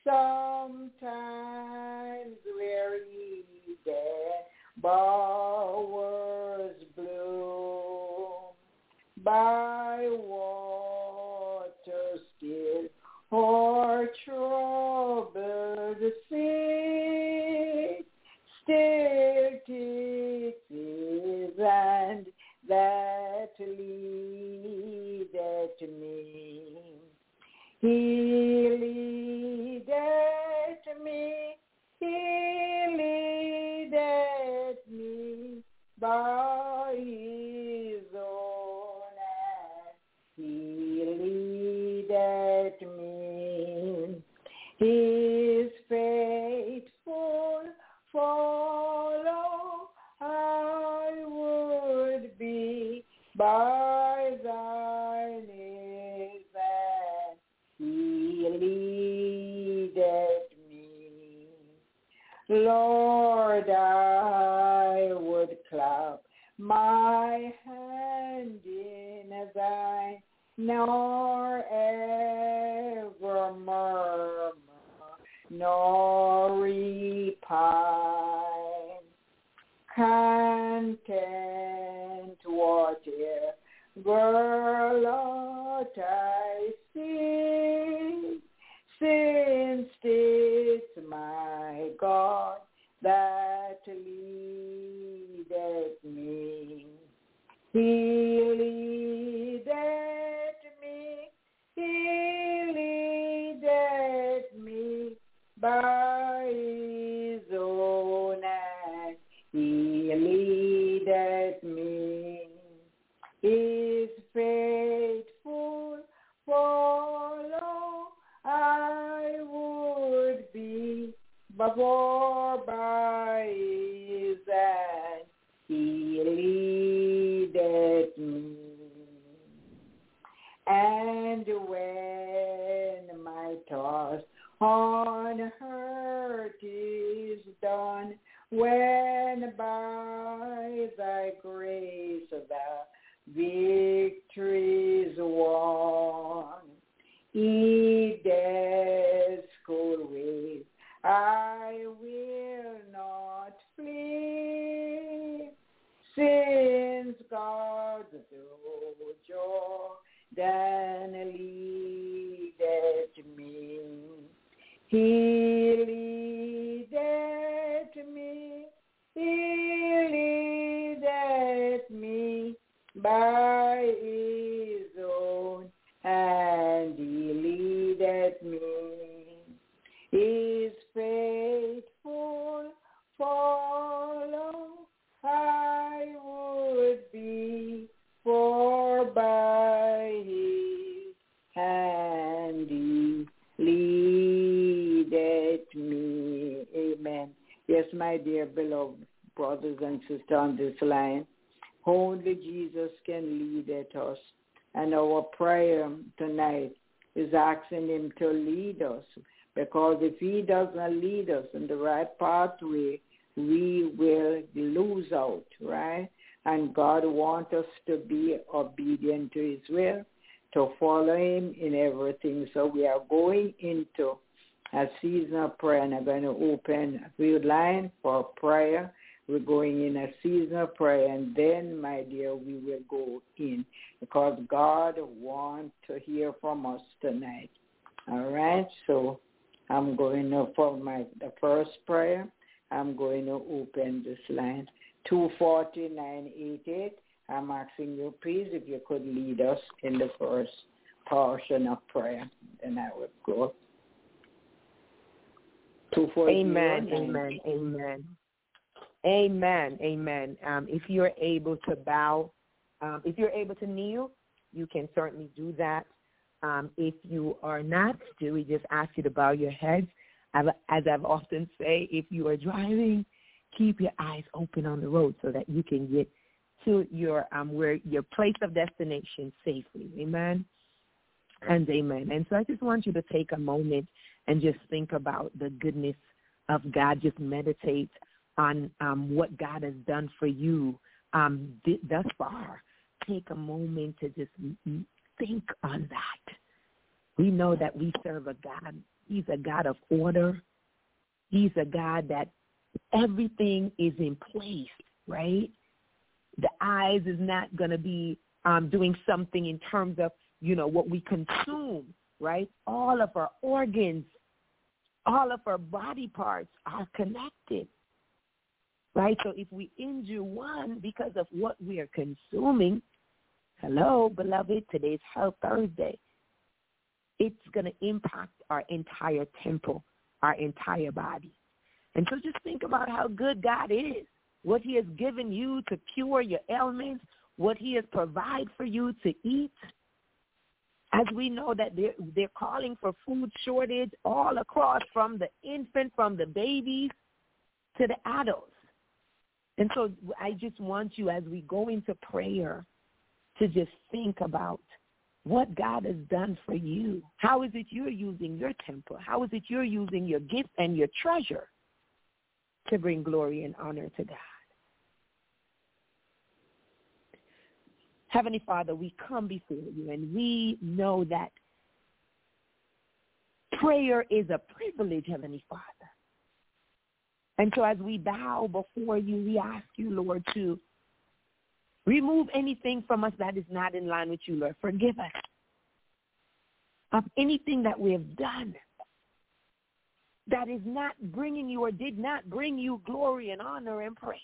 sometimes weary dead bowers bloom, by water still or troubled sea, still 'tis and that leadeth me. He leadeth me, he leadeth me by his own hand. He leadeth me. His faithful follow I would be by thine hand. He leadeth me. Lord, I would clap my hand in thine, nor ever murmur, nor repine. Content whatever lot I see, since it's my God that leadeth me. He leadeth me, he leadeth me by his own hand. He leadeth me. His faithful follow I would be, before by his hand he leadeth me. And when my task on earth is done, when by thy grace the victory's won, death's cold wave I will not flee, since God's Jordan leadeth me. He leadeth me, he leadeth me by his own hand. He leadeth me. His faithful follow I would be, for by his hand he leadeth me. Amen. Yes, my dear beloved brothers and sisters on this line, only Jesus can lead us. And our prayer tonight is asking him to lead us, because if he does not lead us in the right pathway, we will lose out, right? And God wants us to be obedient to his will, to follow him in everything. So we are going into a season of prayer, and I'm going to open a field line for prayer. We're going in a season of prayer, and then, my dear, we will go in, because God wants to hear from us tonight. All right? So I'm going to, for the first prayer, I'm going to open this line, 240-988. I'm asking you, please, if you could lead us in the first portion of prayer, then I would go. 240. Amen, amen, amen. Amen, amen. If you're able to bow, if you're able to kneel, you can certainly do that. If you are not, we just ask you to bow your heads. As I've often say, if you are driving, keep your eyes open on the road so that you can get to your place of destination safely. Amen and amen. And so I just want you to take a moment and just think about the goodness of God. Just meditate on what God has done for you thus far. Take a moment to just think on that. We know that we serve a God. He's a God of order. He's a God that everything is in place, right? The eyes is not going to be doing something in terms of, what we consume, right? All of our organs, all of our body parts are connected, right? So if we injure one because of what we are consuming, hello, beloved, today's Health Thursday, it's going to impact our entire temple, our entire body. And so just think about how good God is, what he has given you to cure your ailments, what he has provided for you to eat. As we know that they're calling for food shortage all across, from the infant, from the babies to the adults. And so I just want you, as we go into prayer, to just think about what God has done for you. How is it you're using your temple? How is it you're using your gift and your treasure to bring glory and honor to God? Heavenly Father, we come before you, and we know that prayer is a privilege, Heavenly Father. And so as we bow before you, we ask you, Lord, to remove anything from us that is not in line with you, Lord. Forgive us of anything that we have done that is not bringing you or did not bring you glory and honor and praise.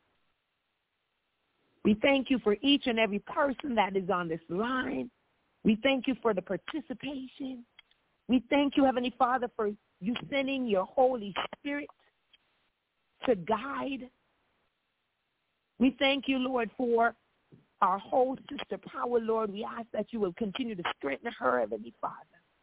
We thank you for each and every person that is on this line. We thank you for the participation. We thank you, Heavenly Father, for you sending your Holy Spirit to guide. We thank you, Lord, for our whole Sister Power, Lord. We ask that you will continue to strengthen her, Heavenly Father.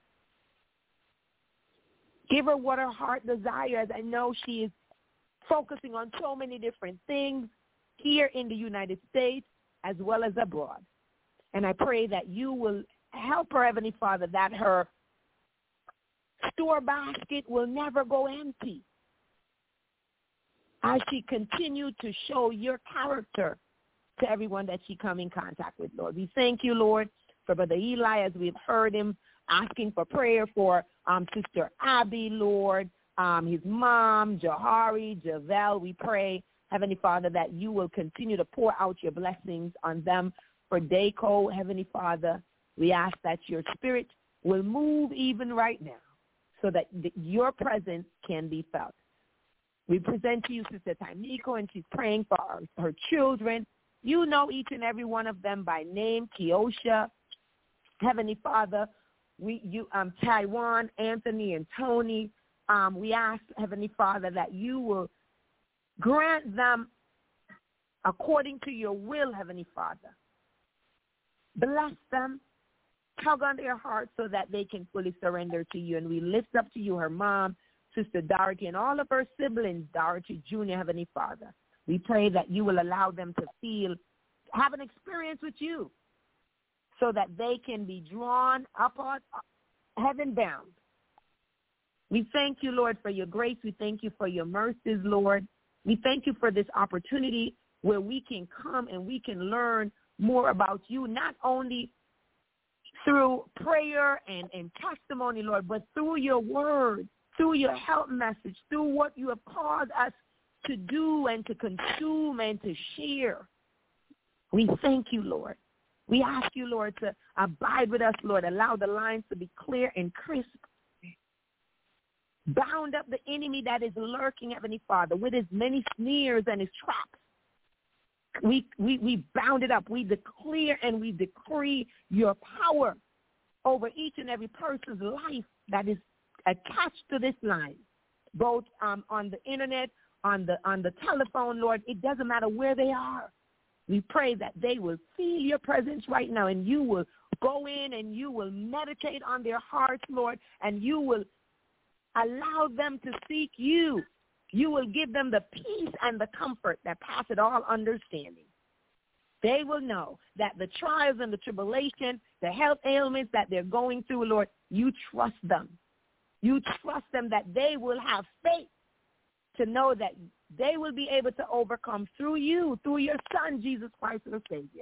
Give her what her heart desires. I know she is focusing on so many different things here in the United States as well as abroad. And I pray that you will help her, Heavenly Father, that her store basket will never go empty as she continues to show your character to everyone that she come in contact with, Lord. We thank you, Lord, for Brother Eli, as we've heard him asking for prayer for Sister Abby, Lord, his mom, Jahari, Javel. We pray, Heavenly Father, that you will continue to pour out your blessings on them. For Dayco, Heavenly Father, we ask that your spirit will move even right now so that your presence can be felt. We present to you Sister Tamiko, and she's praying for her children. You know each and every one of them by name. Keosha, Heavenly Father, Taiwan, Anthony, and Tony. We ask, Heavenly Father, that you will grant them according to your will, Heavenly Father. Bless them. Tug on their hearts so that they can fully surrender to you. And we lift up to you her mom, Sister Dorothy, and all of her siblings, Dorothy Jr., Heavenly Father. We pray that you will allow them to have an experience with you so that they can be drawn up on heaven bound. We thank you, Lord, for your grace. We thank you for your mercies, Lord. We thank you for this opportunity where we can come and we can learn more about you, not only through prayer and testimony, Lord, but through your word, through your help message, through what you have caused us to do and to consume and to share. We thank you, Lord. We ask you, Lord, to abide with us, Lord. Allow the lines to be clear and crisp. Bound up the enemy that is lurking, Heavenly Father, with his many snares and his traps. We bound it up. We declare and we decree your power over each and every person's life that is attached to this line, both on the internet, on the telephone, Lord. It doesn't matter where they are. We pray that they will feel your presence right now, and you will go in and you will meditate on their hearts, Lord, and you will allow them to seek you. You will give them the peace and the comfort that passeth all understanding. They will know that the trials and the tribulation, the health ailments that they're going through, Lord, you trust them. You trust them that they will have faith to know that they will be able to overcome through you, through your Son, Jesus Christ, the Savior.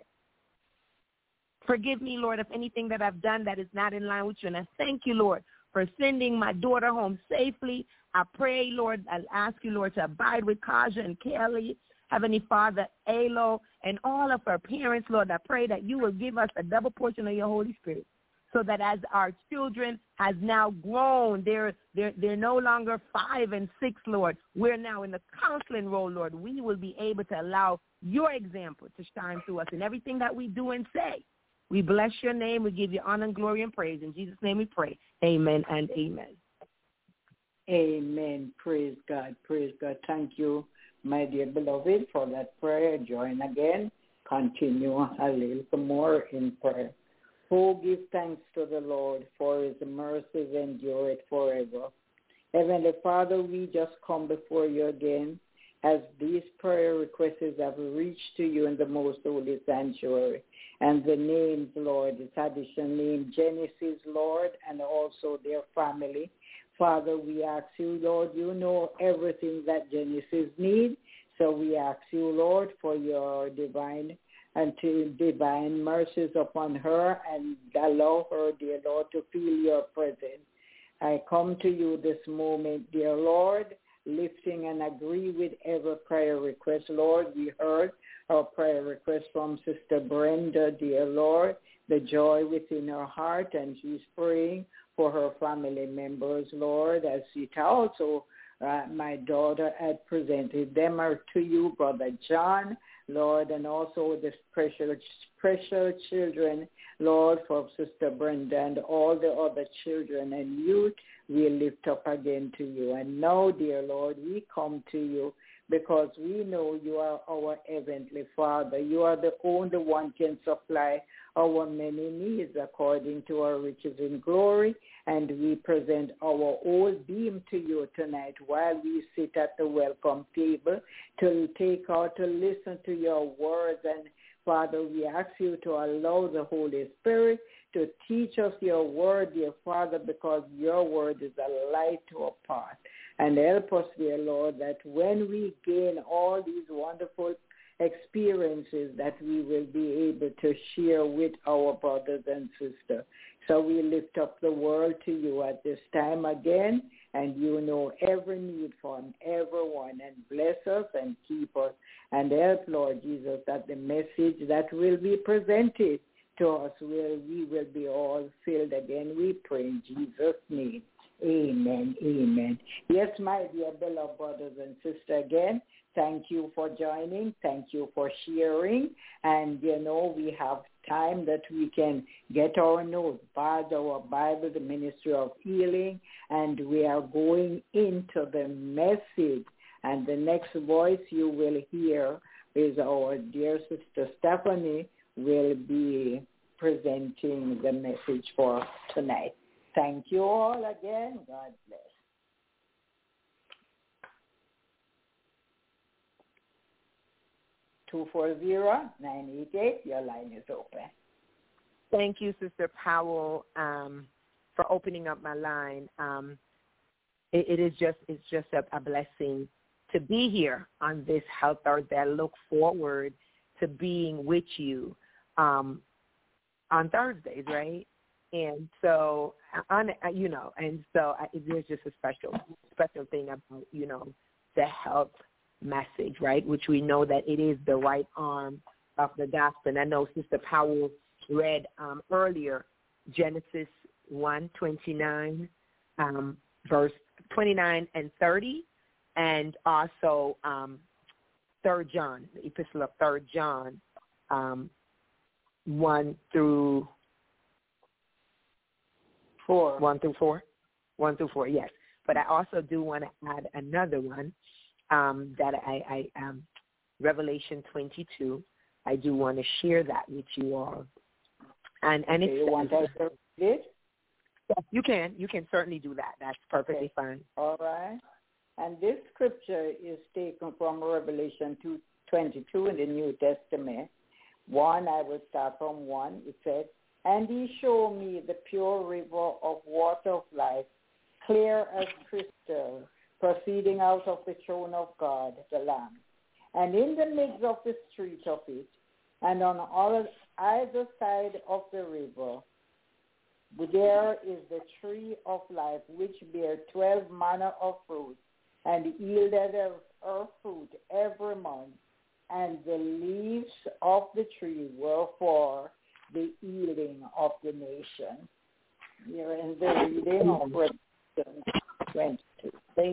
Forgive me, Lord, of anything that I've done that is not in line with you. And I thank you, Lord, for sending my daughter home safely. I pray, Lord, I ask you, Lord, to abide with Kaja and Kelly, Heavenly Father, Alo, and all of our parents, Lord. I pray that you will give us a double portion of your Holy Spirit, so that as our children has now grown, they're no longer 5 and 6, Lord. We're now in the counseling role, Lord. We will be able to allow your example to shine through us in everything that we do and say. We bless your name. We give you honor and glory and praise. In Jesus' name we pray. Amen and amen. Amen. Praise God. Praise God. Thank you, my dear beloved, for that prayer. Join again. Continue a little more in prayer. Oh, give thanks to the Lord, for his mercies endure it forever. Heavenly Father, we just come before you again as these prayer requests have reached to you in the most holy sanctuary. And the names, Lord, this additional name, Genesis, Lord, and also their family. Father, we ask you, Lord, you know everything that Genesis needs. So we ask you, Lord, for your divine mercies upon her and allow her, dear Lord, to feel your presence. I come to you this moment, dear Lord, lifting and agree with every prayer request. Lord, we heard our prayer request from Sister Brenda, dear Lord, the joy within her heart, and she's praying for her family members, Lord, as it also my daughter had presented them to you, Brother John, Lord, and also the precious children, Lord, for Sister Brenda and all the other children and youth, we lift up again to you. And now, dear Lord, we come to you because we know you are our heavenly Father. You are the only one can supply our many needs according to our riches in glory. And we present our whole being to you tonight while we sit at the welcome table to take out, to listen to your words. And Father, we ask you to allow the Holy Spirit to teach us your word, dear Father, because your word is a light to our path. And help us, dear Lord, that when we gain all these wonderful experiences that we will be able to share with our brothers and sisters. So we lift up the world to you at this time again, and you know every need from everyone, and bless us and keep us, and help, Lord Jesus, that the message that will be presented to us, we will be all filled again. We pray in Jesus' name. Amen. Amen. Yes, my dear beloved brothers and sisters, again, thank you for joining. Thank you for sharing. And, you know, we have time that we can get our notes, our Bible, the Ministry of Healing, and we are going into the message. And the next voice you will hear is our dear Sister Stephanie will be presenting the message for tonight. Thank you all again. God bless. 240-988, your line is open. Thank you, Sister Powell, for opening up my line. It's just a blessing to be here on this Health Thursday. I look forward to being with you on Thursdays, right? And so, there's just a special thing about, the health message, right, which we know that it is the right arm of the gospel. And I know Sister Powell read earlier Genesis 1:29, verse 29 and 30, and also 3 John, the epistle of 3 John, 1 through 4. 1 through 4, yes. But I also do want to add another one that I Revelation 22. I do want to share that with you all. And Okay, it's, you want us to read it? yes, you can certainly do that. That's perfectly fine. All right. And this scripture is taken from Revelation 2:22 in the New Testament. I will start from 1. It said, "And he showed me the pure river of water of life, clear as crystal, proceeding out of the throne of God, the Lamb. And in the midst of the street of it, and on either side of the river, there is the tree of life, which bear 12 manner of fruit, and yielded her fruit every month. And the leaves of the tree were for the healing of the nation." Here in the reading of Revelation 22.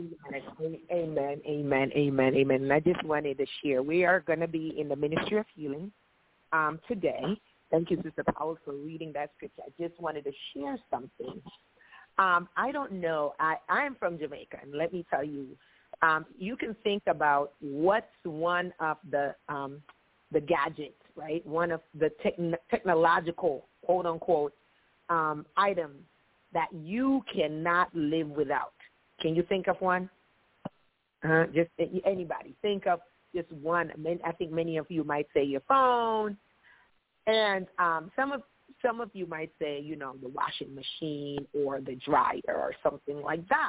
Amen. And I just wanted to share. We are going to be in the ministry of healing today. Thank you, Sister Powell, for reading that scripture. I just wanted to share something. I don't know. I am from Jamaica, and let me tell you, you can think about what's one of the gadgets, right? One of the technological, quote unquote, items that you cannot live without. Can you think of one? Just anybody. Think of just one. I think many of you might say your phone, and some of you might say, the washing machine or the dryer or something like that.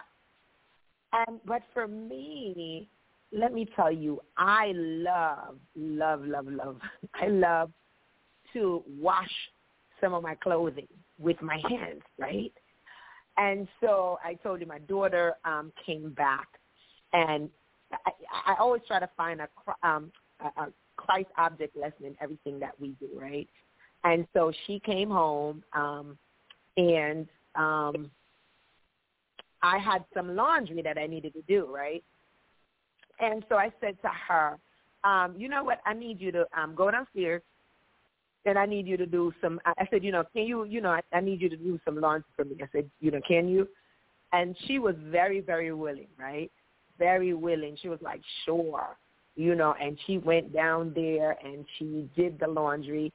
But for me, let me tell you, I love I love to wash some of my clothing with my hands, right? And so I told you my daughter came back, and I always try to find a Christ object lesson in everything that we do, right? And so she came home, and I had some laundry that I needed to do, right? And so I said to her, you know what, I need you to go downstairs, and I need you to do some, I said, can you, I need you to do some laundry for me. I said, can you? And she was very, very willing, right? Very willing. She was like, sure, and she went down there and she did the laundry.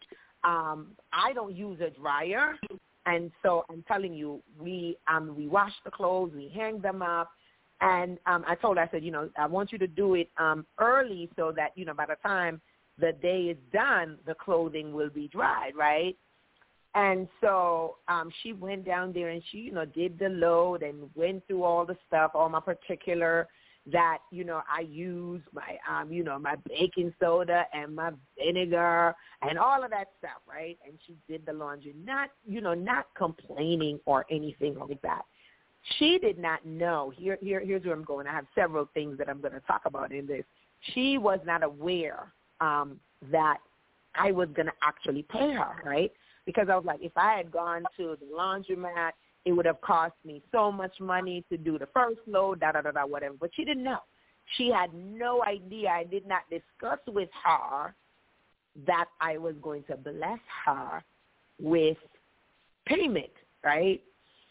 I don't use a dryer. And so I'm telling you, we wash the clothes, we hang them up, and I told her, I said, I want you to do it early so that, by the time the day is done, the clothing will be dried, right? And so she went down there and she, did the load and went through all the stuff, all my particular that, I use, my, my baking soda and my vinegar and all of that stuff, right? And she did the laundry, not complaining or anything like that. She did not know. Here's where I'm going. I have several things that I'm going to talk about in this. She was not aware that I was going to actually pay her, right? Because I was like, if I had gone to the laundromat, it would have cost me so much money to do the first load, whatever. But she didn't know. She had no idea. I did not discuss with her that I was going to bless her with payment, right?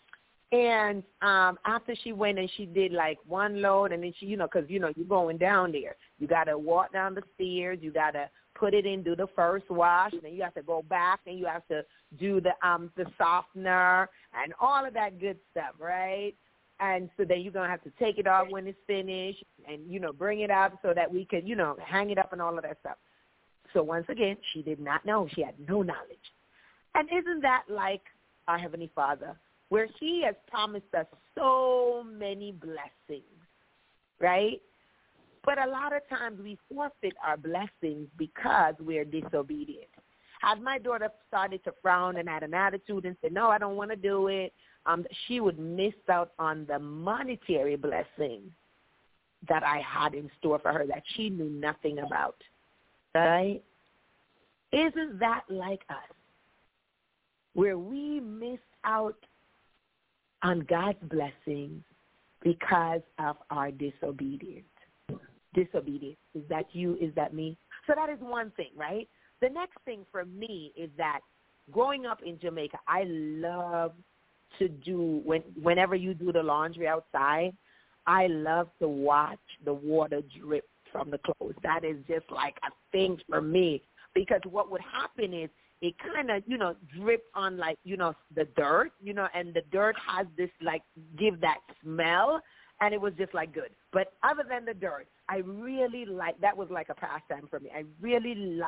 And after she went and she did like one load, and then she, because, you're going down there. You got to walk down the stairs. You got to put it in, do the first wash, and then you have to go back and you have to do the softener and all of that good stuff, right? And so then you're going to have to take it off when it's finished and, bring it up so that we could, hang it up and all of that stuff. So once again, she did not know. She had no knowledge. And isn't that like our Heavenly Father, where he has promised us so many blessings, right? But a lot of times we forfeit our blessings because we're disobedient. Had my daughter started to frown and had an attitude and said, no, I don't want to do it, she would miss out on the monetary blessing that I had in store for her that she knew nothing about, right? Isn't that like us, where we miss out on God's blessings because of our disobedience? Disobedience. Is that you? Is that me? So that is one thing, right? The next thing for me is that growing up in Jamaica, I love to do, whenever you do the laundry outside, I love to watch the water drip from the clothes. That is just like a thing for me, because what would happen is it kind of, drip on like, the dirt, and the dirt has this like give that smell, and it was just like good. But other than the dirt, I really that was like a pastime for me. I really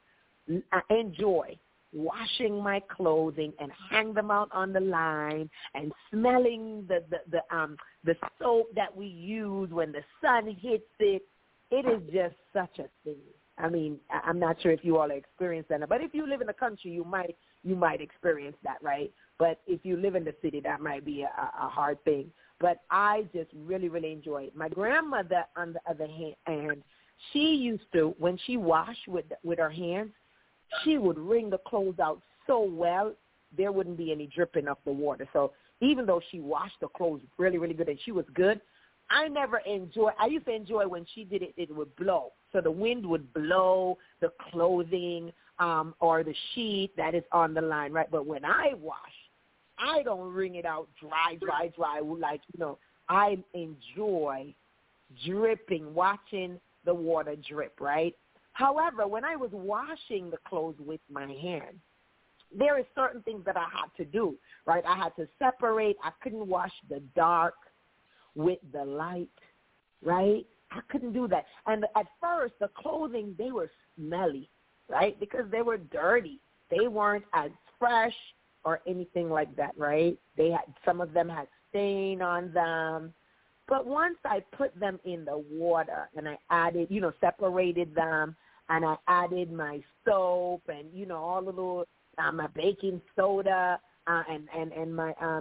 enjoy washing my clothing and hang them out on the line and smelling the soap that we use when the sun hits it. It is just such a thing. I mean, I'm not sure if you all experience that, but if you live in the country, you might experience that, right? But if you live in the city, that might be a hard thing. But I just really, really enjoy it. My grandmother, on the other hand, she used to, when she washed with her hands, she would wring the clothes out so well, there wouldn't be any dripping of the water. So even though she washed the clothes really, really good and she was good, I used to enjoy when she did it, it would blow. So the wind would blow the clothing or the sheet that is on the line, right? But when I wash, I don't wring it out dry. Like, I enjoy dripping, watching the water drip, right? However, when I was washing the clothes with my hand, there are certain things that I had to do, right? I had to separate. I couldn't wash the dark with the light, right? I couldn't do that. And at first, the clothing, they were smelly, right? Because they were dirty. They weren't as fresh or anything like that, right? Some of them had stain on them. But once I put them in the water and I added, separated them, and I added my soap and, all the little, my baking soda and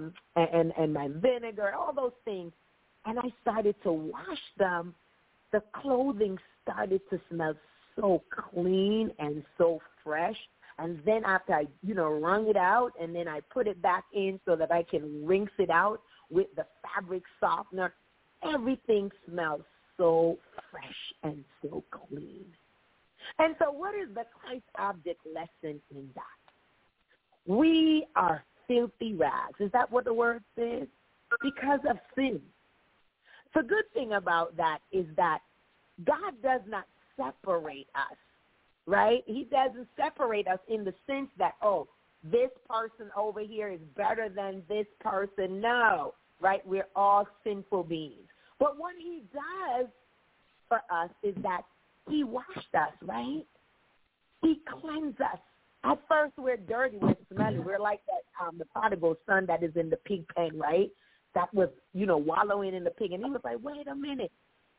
my vinegar, all those things, and I started to wash them, the clothing started to smell so clean and so fresh. And then after I, wrung it out, and then I put it back in so that I can rinse it out with the fabric softener, everything smells so fresh and so clean. And so what is the Christ object lesson in that? We are filthy rags. Is that what the word says? Because of sin. The good thing about that is that God does not separate us, right? He doesn't separate us in the sense that, this person over here is better than this person. No, right? We're all sinful beings. But what he does for us is that he washed us, right? He cleansed us. At first, we're dirty, we're smelly. We're like that the prodigal son that is in the pig pen, right? That was, wallowing in the pig. And he was like, wait a minute.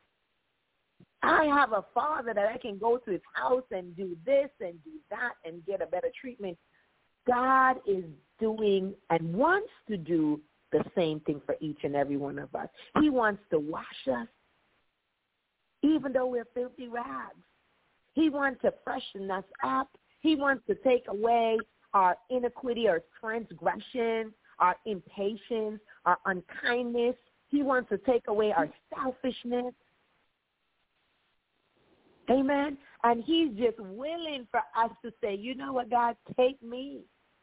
I have a father that I can go to his house and do this and do that and get a better treatment. God is doing and wants to do the same thing for each and every one of us. He wants to wash us, even though we're filthy rags. He wants to freshen us up. He wants to take away our iniquity, our transgression, our impatience, our unkindness. He wants to take away our selfishness. Amen. And he's just willing for us to say, you know what, God, take me.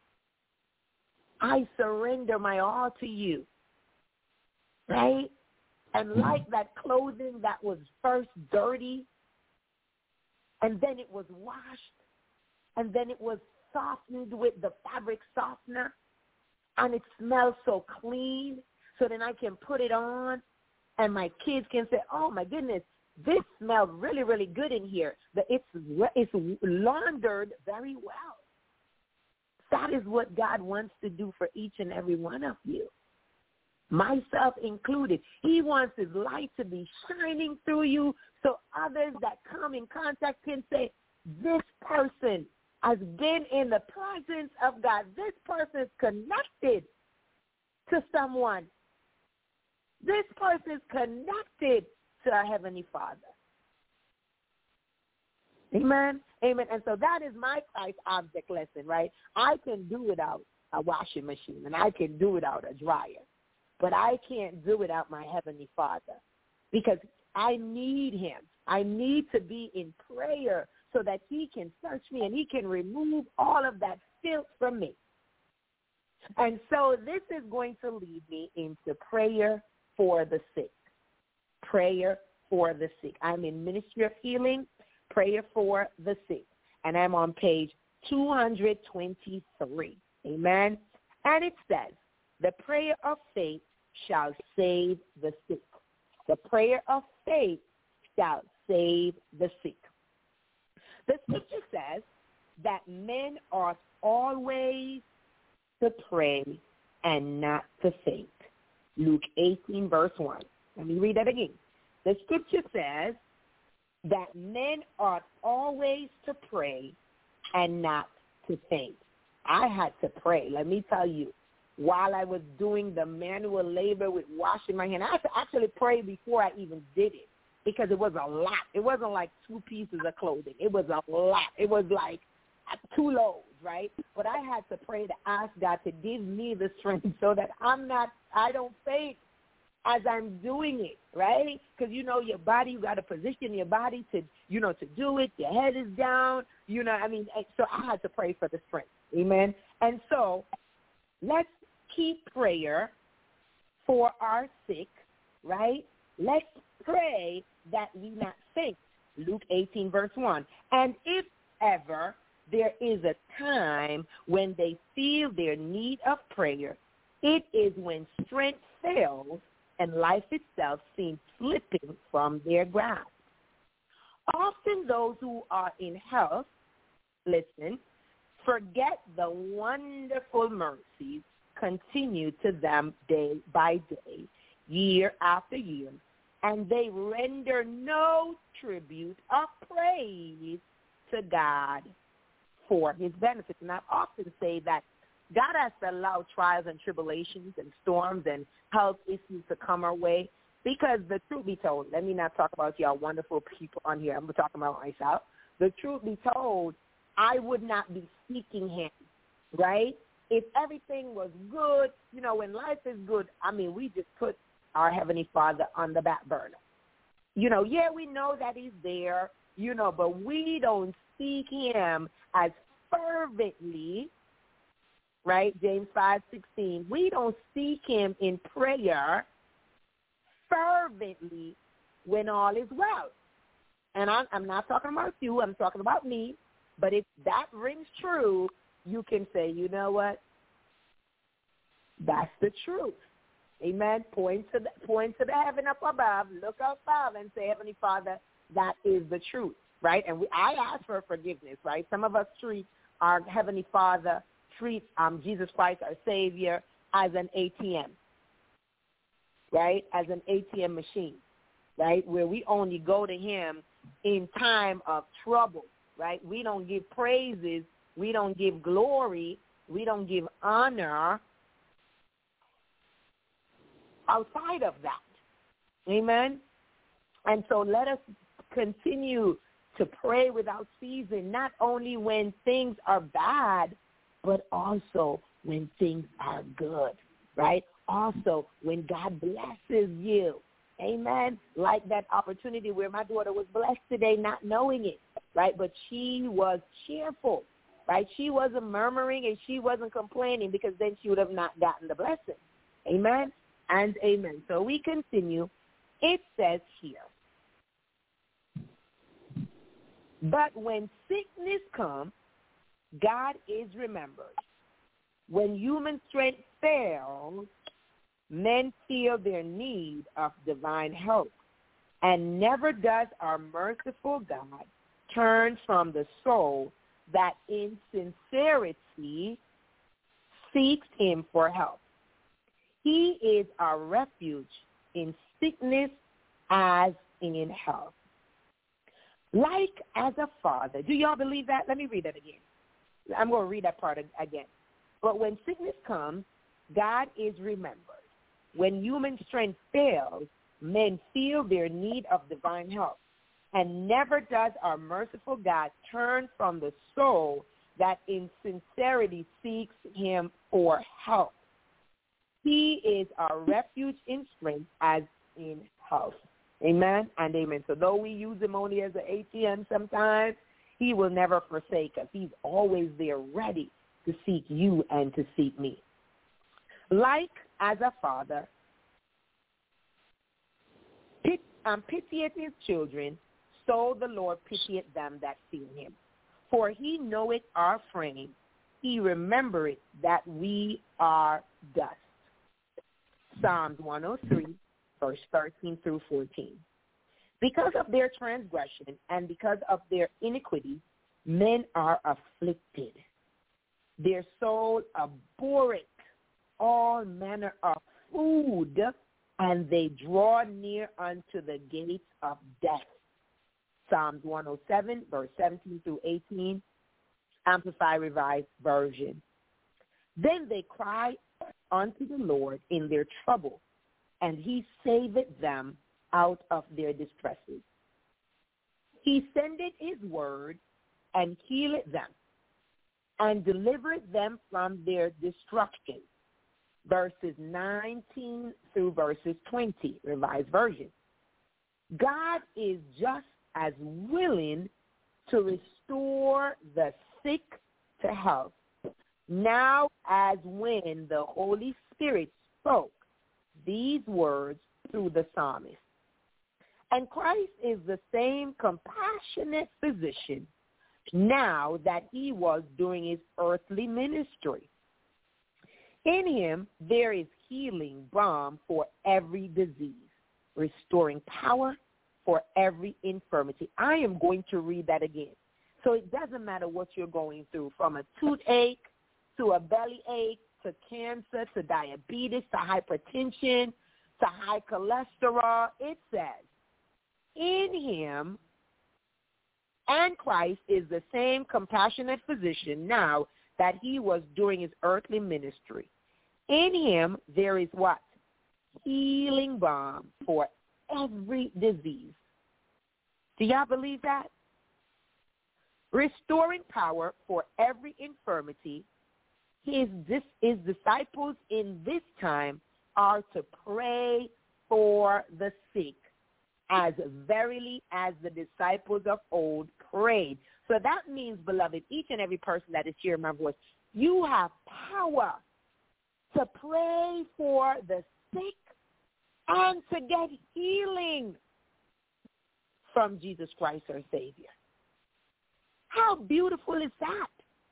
I surrender my all to you. Right? And like that clothing that was first dirty, and then it was washed, and then it was softened with the fabric softener, and it smells so clean, so then I can put it on, and my kids can say, oh, my goodness, this smells really, really good in here. It's laundered very well. That is what God wants to do for each and every one of you, myself included. He wants his light to be shining through you so others that come in contact can say, this person has been in the presence of God. This person is connected to someone. This person is connected to our Heavenly Father. Amen? Amen. And so that is my Christ object lesson, right? I can do without a washing machine, and I can do without a dryer. But I can't do without my Heavenly Father because I need him. I need to be in prayer so that he can search me and he can remove all of that filth from me. And so this is going to lead me into prayer for the sick. Prayer for the sick. I'm in Ministry of Healing, prayer for the sick. And I'm on page 223. Amen. And it says, the prayer of faith shall save the sick. The prayer of faith shall save the sick. The scripture says that men ought always to pray and not to faint. Luke 18, verse 1. Let me read that again. The scripture says that men ought always to pray and not to faint. I had to pray, let me tell you, while I was doing the manual labor with washing my hand. I had to actually pray before I even did it because it was a lot. It wasn't like 2 pieces of clothing. It was a lot. It was like 2 loads, right? But I had to pray to ask God to give me the strength so that I don't faint as I'm doing it, right? Because, you know, your body, you got to position your body to, you know, to do it. Your head is down, you know, I mean, so I had to pray for the strength, amen? And so let's keep prayer for our sick, right? Let's pray that we not faint. Luke 18, verse 1. And if ever there is a time when they feel their need of prayer, it is when strength fails and life itself seems slipping from their grasp. Often those who are in health, listen, forget the wonderful mercies continue to them day by day, year after year, and they render no tribute or praise to God for his benefits. And I often say that God has to allow trials and tribulations and storms and health issues to come our way because the truth be told, let me not talk about y'all wonderful people on here. I'm talking about myself. The truth be told, I would not be seeking him, right? If everything was good, you know, when life is good, I mean, we just put our Heavenly Father on the back burner. You know, yeah, we know that he's there, you know, but we don't seek him as fervently, right? James 5:16. We don't seek him in prayer fervently when all is well. And I'm not talking about you. I'm talking about me. But if that rings true, you can say, you know what? That's the truth. Amen. Point to the heaven up above. Look up above and say, Heavenly Father, that is the truth, right? And I ask for forgiveness, right? Some of us treat our Heavenly Father, treat Jesus Christ, our Savior, as an ATM, right? As an ATM machine, right? Where we only go to him in time of trouble, right? We don't give praises. We don't give glory. We don't give honor outside of that. Amen? And so let us continue to pray without ceasing, not only when things are bad, but also when things are good, right? Also when God blesses you. Amen. Like that opportunity where my daughter was blessed today, not knowing it, right? But she was cheerful, right? She wasn't murmuring and she wasn't complaining because then she would have not gotten the blessing. Amen and amen. So we continue. It says here, but when sickness comes, God is remembered. When human strength fails, men feel their need of divine help, and never does our merciful God turn from the soul that in sincerity seeks him for help. He is our refuge in sickness as in health. Like as a father. Do y'all believe that? Let me read that again. I'm going to read that part again. But when sickness comes, God is remembered. When human strength fails, men feel their need of divine help. And never does our merciful God turn from the soul that in sincerity seeks him for help. He is our refuge in strength as in health. Amen and amen. So though we use him only as an ATM sometimes, he will never forsake us. He's always there ready to seek you and to seek me. Like as a father pitieth his children, so the Lord pitieth them that fear him. For he knoweth our frame. He remembereth that we are dust. Psalms 103, verse 13 through 14. Because of their transgression and because of their iniquity, men are afflicted. Their soul abhorreth all manner of food, and they draw near unto the gates of death. Psalms 107, verse 17 through 18, Amplified Revised Version. Then they cry unto the Lord in their trouble, and he saveth them out of their distresses. He sendeth his word and healeth them, and delivereth them from their destruction. Verses 19 through verses 20, Revised Version. God is just as willing to restore the sick to health now as when the Holy Spirit spoke these words through the psalmist. And Christ is the same compassionate physician now that he was during his earthly ministry. In him there is healing balm for every disease, restoring power for every infirmity. I am going to read that again. So it doesn't matter what you're going through, from a toothache to a belly ache to cancer to diabetes to hypertension to high cholesterol. It says, in him, and Christ is the same compassionate physician now that he was during his earthly ministry. In him there is what? Healing balm for every disease. Do y'all believe that? Restoring power for every infirmity. His disciples in this time are to pray for the sick, as verily as the disciples of old prayed. So that means, beloved, each and every person that is hearing my voice, you have power to pray for the sick and to get healing from Jesus Christ, our Savior. How beautiful is that?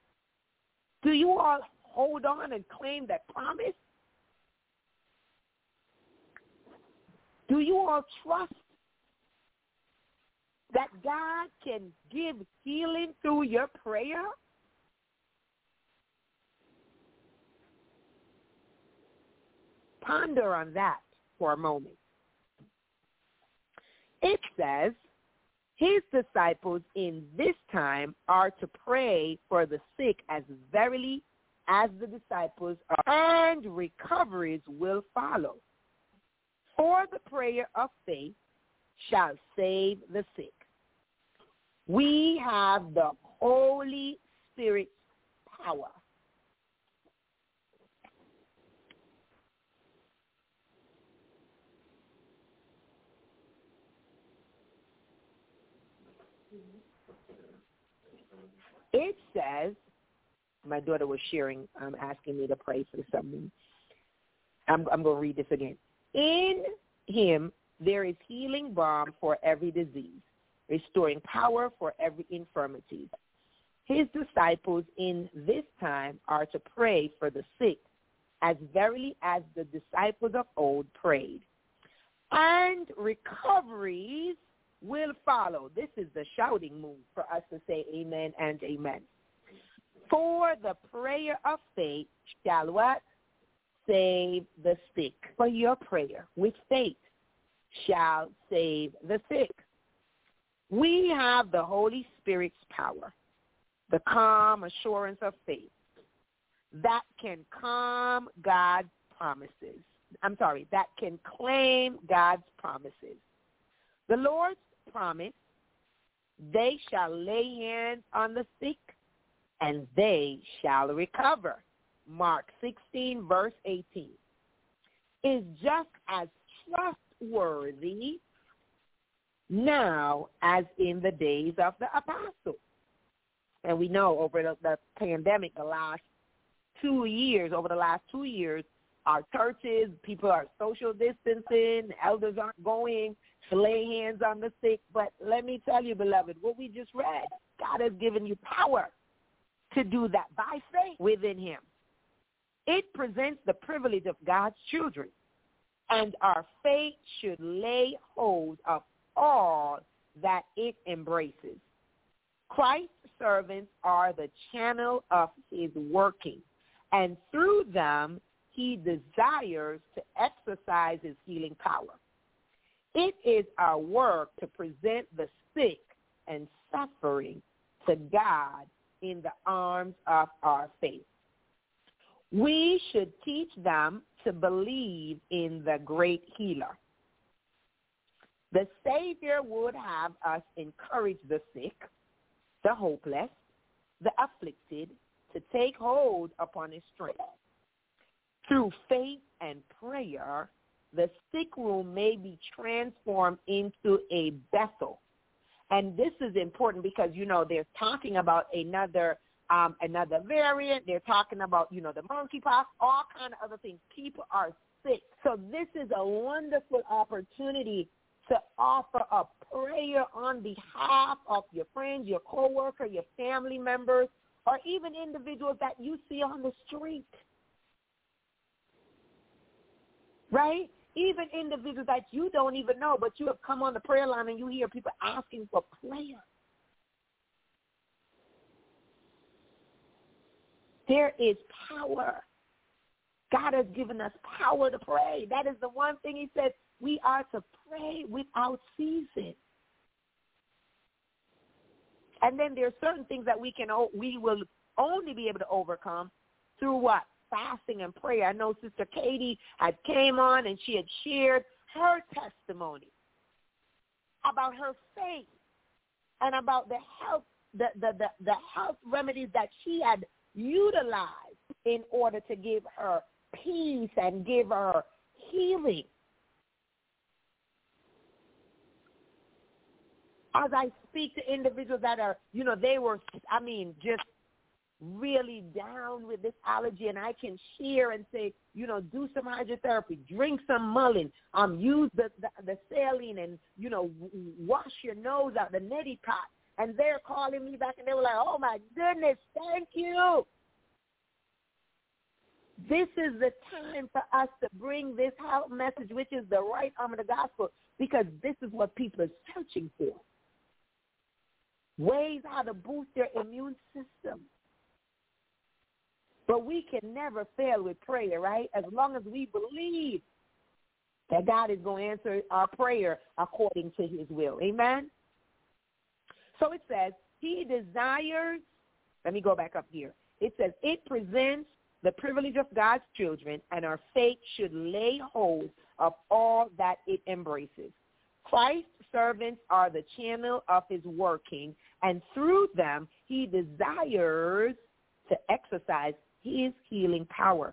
Do you all hold on and claim that promise? Do you all trust that God can give healing through your prayer? Ponder on that for a moment. It says, his disciples in this time are to pray for the sick as verily as the disciples are, and recoveries will follow. For the prayer of faith shall save the sick. We have the Holy Spirit's power. It says, my daughter was sharing, asking me to pray for something. I'm going to read this again. In him there is healing balm for every disease, restoring power for every infirmity. His disciples in this time are to pray for the sick, as verily as the disciples of old prayed. And recoveries will follow. This is the shouting move for us to say amen and amen. For the prayer of faith shall what? Save the sick. For your prayer with faith shall save the sick. We have the Holy Spirit's power, the calm assurance of faith that can calm God's promises. That can claim God's promises. The Lord's promise, they shall lay hands on the sick and they shall recover. Mark 16, verse 18, is just as trustworthy now as in the days of the apostles. And we know over the pandemic, over the last 2 years, our churches, people are social distancing, elders aren't going. to lay hands on the sick. But let me tell you, beloved, what we just read, God has given you power to do that by faith within him. It presents the privilege of God's children, and our faith should lay hold of all that it embraces. Christ's servants are the channel of his working, and through them he desires to exercise his healing power. It is our work to present the sick and suffering to God in the arms of our faith. We should teach them to believe in the great healer. The Savior would have us encourage the sick, the hopeless, the afflicted to take hold upon his strength. Through faith and prayer, the sick room may be transformed into a Bethel. And this is important because, they're talking about another variant. They're talking about, the monkeypox, all kind of other things. People are sick. So this is a wonderful opportunity to offer a prayer on behalf of your friends, your coworker, your family members, or even individuals that you see on the street. Right? Even individuals that you don't even know, but you have come on the prayer line and you hear people asking for prayer. There is power. God has given us power to pray. That is the one thing he said, we are to pray without ceasing. And then there are certain things that we will only be able to overcome through what? Fasting and prayer. I know Sister Katie had came on and she had shared her testimony about her faith and about the health, the health remedies that she had utilized in order to give her peace and give her healing. As I speak to individuals that are, they were, just really down with this allergy, and I can share and say, do some hydrotherapy, drink some mullein, use the saline, and, wash your nose out, the neti pot. And they're calling me back, and they were like, oh, my goodness, thank you. This is the time for us to bring this health message, which is the right arm of the gospel, because this is what people are searching for. Ways how to boost their immune system. But we can never fail with prayer, right? As long as we believe that God is going to answer our prayer according to his will. Amen? So it says, he desires, let me go back up here. It says, it presents the privilege of God's children, and our faith should lay hold of all that it embraces. Christ's servants are the channel of his working, and through them he desires to exercise his healing power.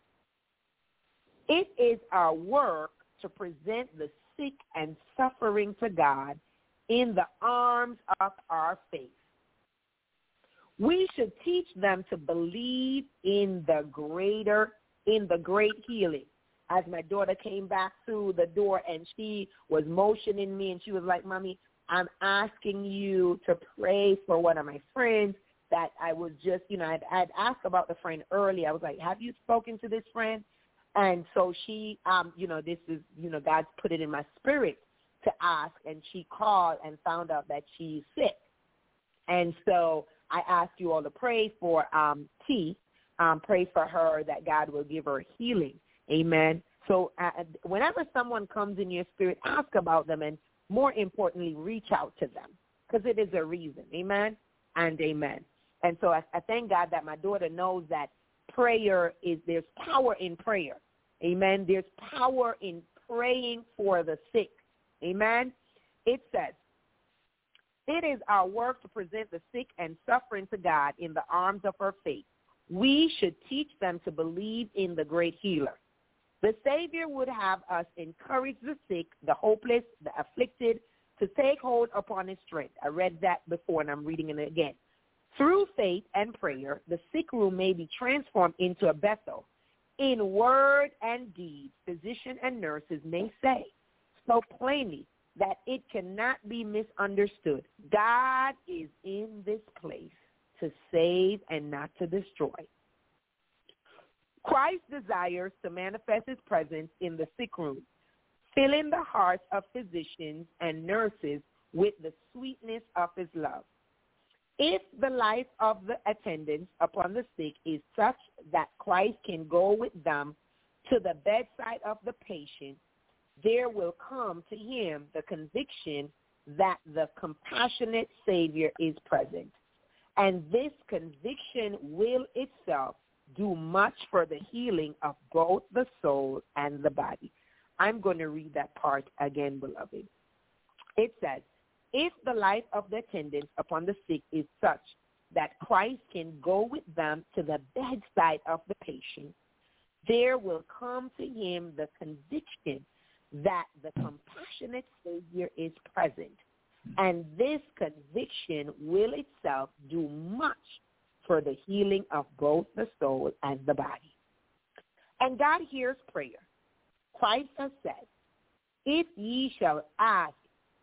It is our work to present the sick and suffering to God in the arms of our faith. We should teach them to believe in the great healing. As my daughter came back through the door and she was motioning me and she was like, Mommy, I'm asking you to pray for one of my friends that I was just, I'd asked about the friend earlier. I was like, have you spoken to this friend? And so she, this is, God's put it in my spirit to ask, and she called and found out that she's sick. And so I asked you all to pray for T, pray for her that God will give her healing. Amen. So whenever someone comes in your spirit, ask about them, and more importantly, reach out to them, because it is a reason. Amen and amen. And so I thank God that my daughter knows that there's power in prayer. Amen. There's power in praying for the sick. Amen. It says, it is our work to present the sick and suffering to God in the arms of our faith. We should teach them to believe in the great healer. The Savior would have us encourage the sick, the hopeless, the afflicted, to take hold upon his strength. I read that before, and I'm reading it again. Through faith and prayer, the sick room may be transformed into a Bethel. In word and deed, physician and nurses may say so plainly, that it cannot be misunderstood. God is in this place to save and not to destroy. Christ desires to manifest his presence in the sick room, filling the hearts of physicians and nurses with the sweetness of his love. If the life of the attendants upon the sick is such that Christ can go with them to the bedside of the patient, there will come to him the conviction that the compassionate Savior is present. And this conviction will itself do much for the healing of both the soul and the body. I'm going to read that part again, beloved. It says, if the life of the attendants upon the sick is such that Christ can go with them to the bedside of the patient, there will come to him the conviction that the compassionate Savior is present. And this conviction will itself do much for the healing of both the soul and the body. And God hears prayer. Christ has said, if ye shall ask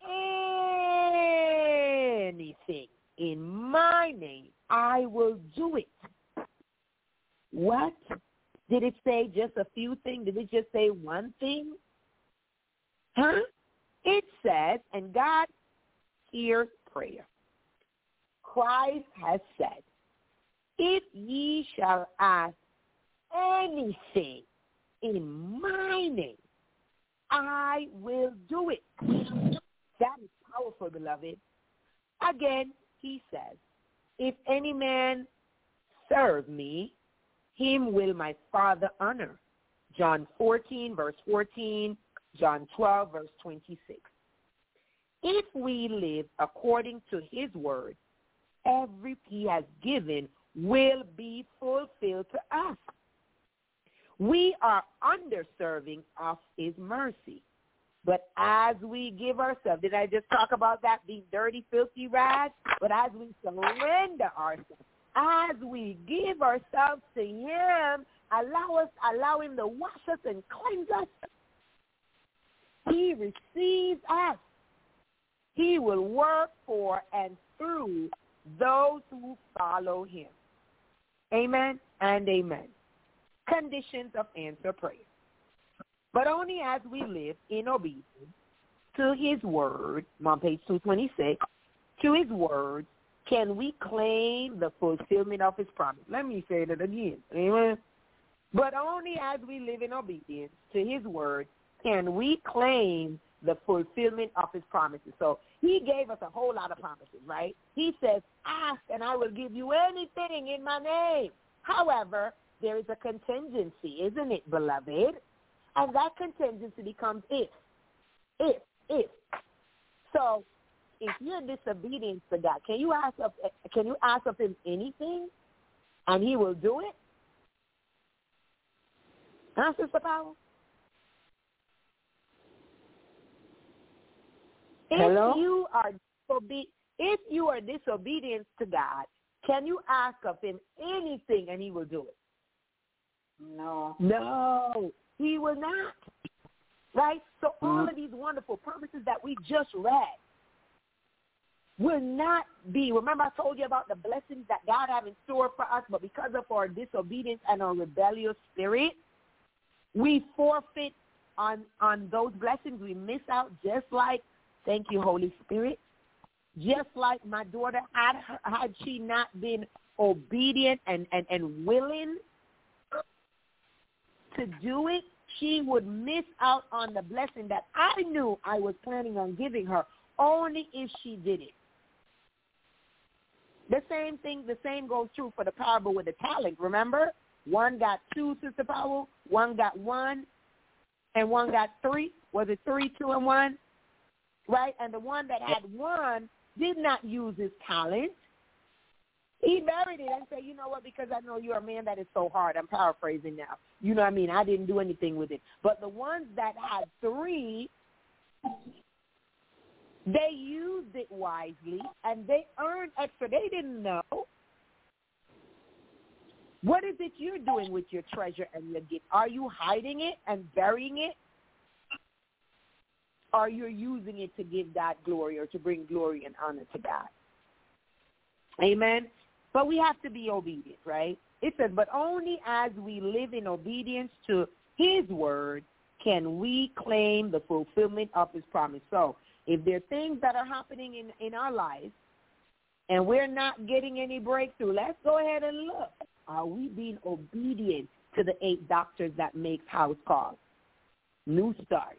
anything in my name, I will do it. What? Did it say just a few things? Did it just say one thing? Huh? It says, and God hears prayer. Christ has said, if ye shall ask anything in my name, I will do it. That is powerful, beloved. Again, he says, if any man serve me, him will my Father honor. John 14, verse 14, John 12, verse 26. If we live according to his word, every he has given will be fulfilled to us. We are underserving of his mercy. But as we give ourselves, did I just talk about that being dirty, filthy rags? But as we surrender ourselves, as we give ourselves to him, allow him to wash us and cleanse us, he receives us. He will work for and through those who follow him. Amen and amen. Conditions of answer prayer. But only as we live in obedience to his word, on page 226, to his word, can we claim the fulfillment of his promise. Let me say that again. Amen. But only as we live in obedience to his word can we claim the fulfillment of his promises. So he gave us a whole lot of promises, right? He says, ask and I will give you anything in my name. However, there is a contingency, isn't it, beloved? And that contingency becomes if. So if you're disobedient to God, can you ask of him anything and he will do it? Huh, Sister Powell? Hello? If you are disobedient to God, can you ask of him anything and he will do it? No. No, he will not. Right? So all of these wonderful promises that we just read will not be. Remember I told you about the blessings that God have in store for us, but because of our disobedience and our rebellious spirit, we forfeit on those blessings. We miss out just like, thank you, Holy Spirit, just like my daughter, had she not been obedient and willing to do it, she would miss out on the blessing that I knew I was planning on giving her only if she did it. The same goes true for the parable with the talent. Remember? One got 2, Sister Powell. One got 1, and one got 3. Was it 3, 2, and 1? Right? And the one that had 1 did not use his talent. He buried it and said, you know what, because I know you're a man that is so hard. I'm paraphrasing now. You know what I mean? I didn't do anything with it. But the ones that had 3, they used it wisely, and they earned extra. They didn't know. What is it you're doing with your treasure and your gift? Are you hiding it and burying it? or you're using it to give God glory or to bring glory and honor to God. Amen? But we have to be obedient, right? It says, but only as we live in obedience to his word can we claim the fulfillment of his promise. So if there are things that are happening in our lives and we're not getting any breakthrough, let's go ahead and look. Are we being obedient to the 8 doctors that make house calls? New start.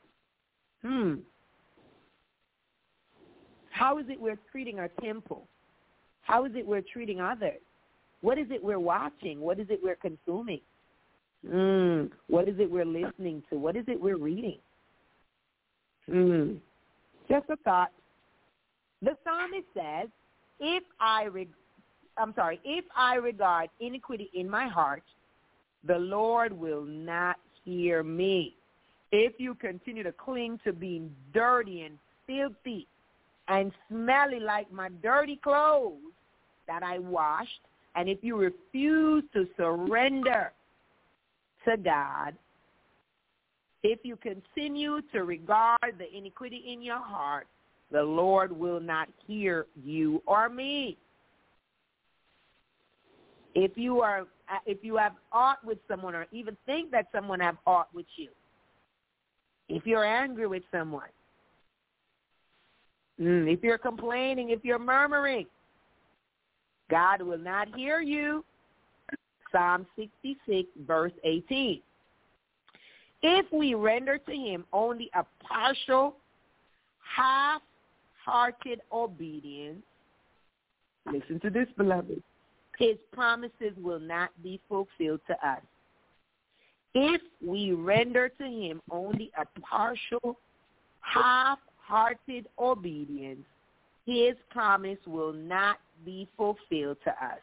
How is it we're treating our temple? How is it we're treating others? What is it we're watching? What is it we're consuming? What is it we're listening to? What is it we're reading? Just a thought. The psalmist says, if I regard iniquity in my heart, the Lord will not hear me. If you continue to cling to being dirty and filthy and smelly like my dirty clothes that I washed, and if you refuse to surrender to God, if you continue to regard the iniquity in your heart, the Lord will not hear you or me. If you have aught with someone or even think that someone have aught with you, if you're angry with someone, if you're complaining, if you're murmuring, God will not hear you. Psalm 66, verse 18. If we render to him only a partial, half-hearted obedience, listen to this, beloved, his promises will not be fulfilled to us. If we render to him only a partial, half-hearted obedience, his promise will not be fulfilled to us.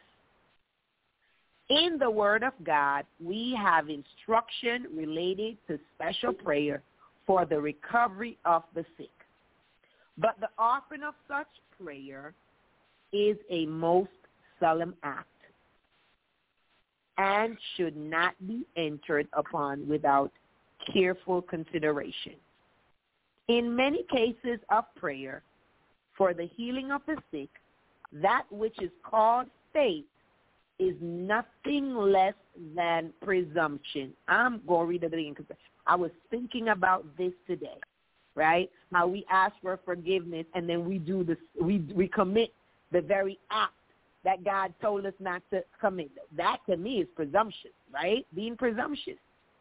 In the Word of God, we have instruction related to special prayer for the recovery of the sick. But the offering of such prayer is a most solemn act and should not be entered upon without careful consideration. In many cases of prayer for the healing of the sick, that which is called faith is nothing less than presumption. I'm going to read it again because I was thinking about this today, right? How we ask for forgiveness and then we do this, we commit the very act that God told us not to commit. That to me is presumption, right? Being presumptuous.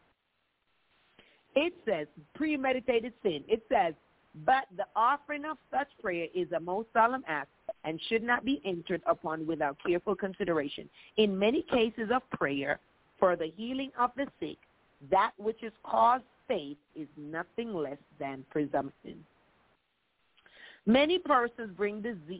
It says premeditated sin. It says, but the offering of such prayer is a most solemn act and should not be entered upon without careful consideration. In many cases of prayer for the healing of the sick, that which is called faith is nothing less than presumption. Many persons bring disease.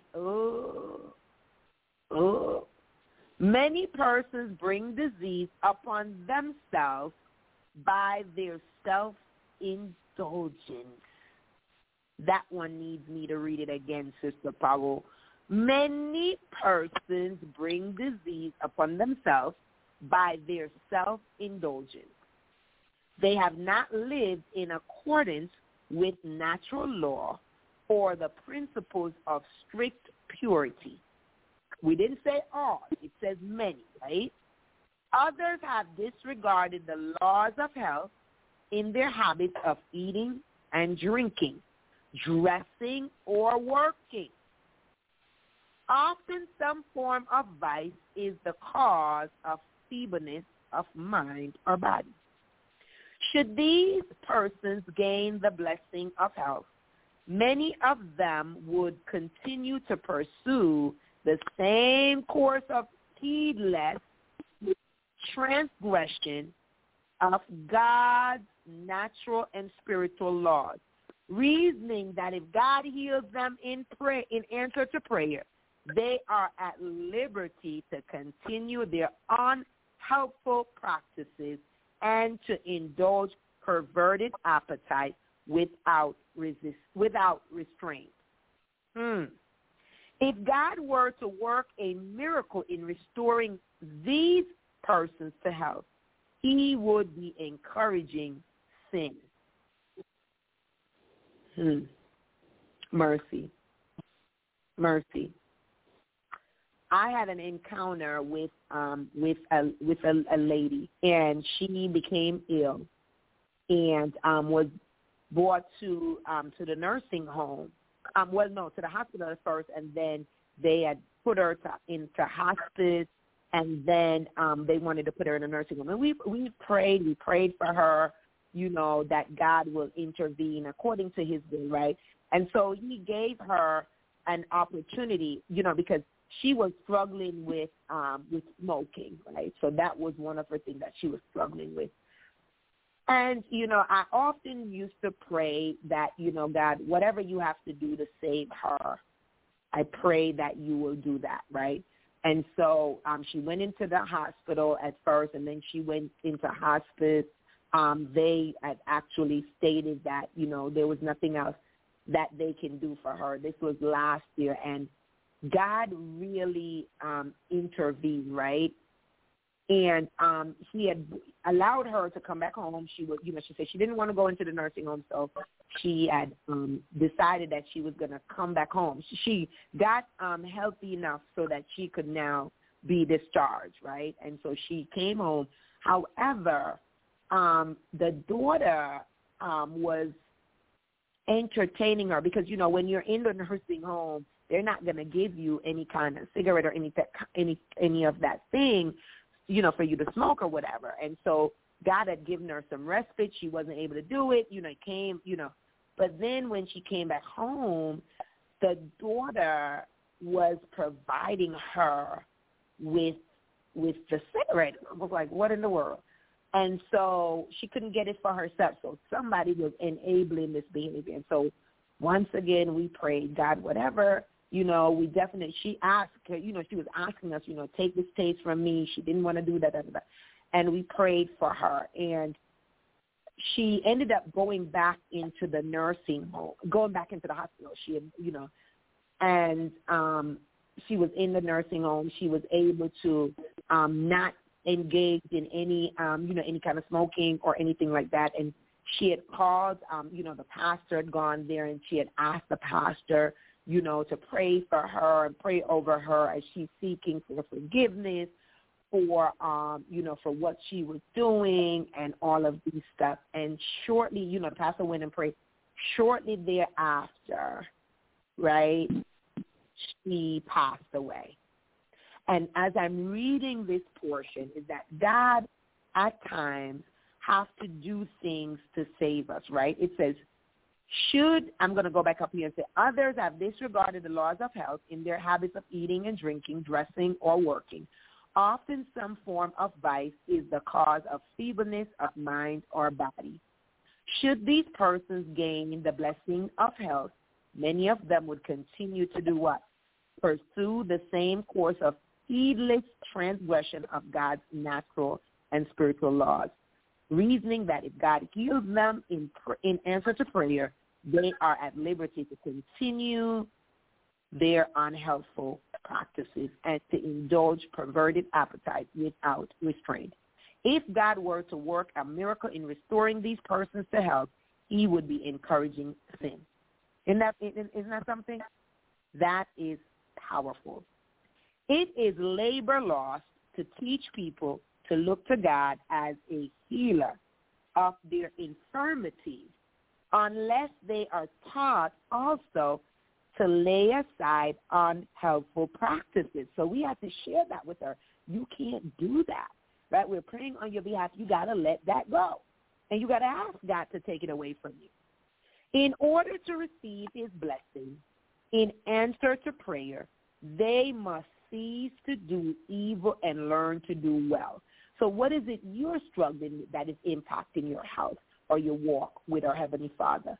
Many persons bring disease upon themselves by their self-indulgence. That one needs me to read it again, Sister Powell. Many persons bring disease upon themselves by their self-indulgence. They have not lived in accordance with natural law or the principles of strict purity. We didn't say all. It says many, right? Others have disregarded the laws of health in their habits of eating and drinking, dressing or working. Often some form of vice is the cause of feebleness of mind or body. Should these persons gain the blessing of health, many of them would continue to pursue the same course of heedless transgression of God's natural and spiritual laws, reasoning that if God heals them in answer to prayer, they are at liberty to continue their unhelpful practices and to indulge perverted appetite without restraint. If God were to work a miracle in restoring these persons to health, he would be encouraging sin. Mercy. I had an encounter with a lady, and she became ill, and was brought to the nursing home. To the hospital at first, and then they had put her into hospice, and then they wanted to put her in a nursing home. And we prayed for her, that God will intervene according to His will, right? And so He gave her an opportunity, because she was struggling with smoking, right? So that was one of her things that she was struggling with. And, I often used to pray that, God, whatever you have to do to save her, I pray that you will do that, right? And so she went into the hospital at first, and then she went into hospice. They had actually stated that, there was nothing else that they can do for her. This was last year, and God really intervened, right? And He had allowed her to come back home. She was, she said she didn't want to go into the nursing home, so she had decided that she was going to come back home. She got healthy enough so that she could now be discharged, right? And so she came home. However, the daughter was entertaining her because, when you're in the nursing home, they're not going to give you any kind of cigarette or any of that thing, for you to smoke or whatever. And so God had given her some respite. She wasn't able to do it, it came, But then when she came back home, the daughter was providing her with the cigarette. I was like, what in the world? And so she couldn't get it for herself. So somebody was enabling this behavior. And so once again, we prayed, God, whatever, she asked her, she was asking us, take this taste from me. She didn't want to do that. And we prayed for her. And she ended up going back into the nursing home, going back into the hospital. She had, and she was in the nursing home. She was able to not engage in any, any kind of smoking or anything like that. And she had called, the pastor had gone there, and she had asked the pastor, to pray for her and pray over her as she's seeking for forgiveness for, for what she was doing and all of these stuff. And shortly, the pastor went and prayed. Shortly thereafter, right, she passed away. And as I'm reading this portion, is that God at times has to do things to save us, right? It says, I'm going to go back up here and say, others have disregarded the laws of health in their habits of eating and drinking, dressing, or working. Often some form of vice is the cause of feebleness of mind or body. Should these persons gain the blessing of health, many of them would continue to do what? Pursue the same course of heedless transgression of God's natural and spiritual laws, reasoning that if God heals them in answer to prayer, they are at liberty to continue their unhealthful practices and to indulge perverted appetites without restraint. If God were to work a miracle in restoring these persons to health, He would be encouraging sin. Isn't that something? That is powerful. It is labor lost to teach people to look to God as a healer of their infirmities unless they are taught also to lay aside unhelpful practices. So we have to share that with her. You can't do that, right? We're praying on your behalf. You got to let that go, and you got to ask God to take it away from you. In order to receive His blessing, in answer to prayer, they must cease to do evil and learn to do well. So what is it you're struggling with that is impacting your health or your walk with our Heavenly Father,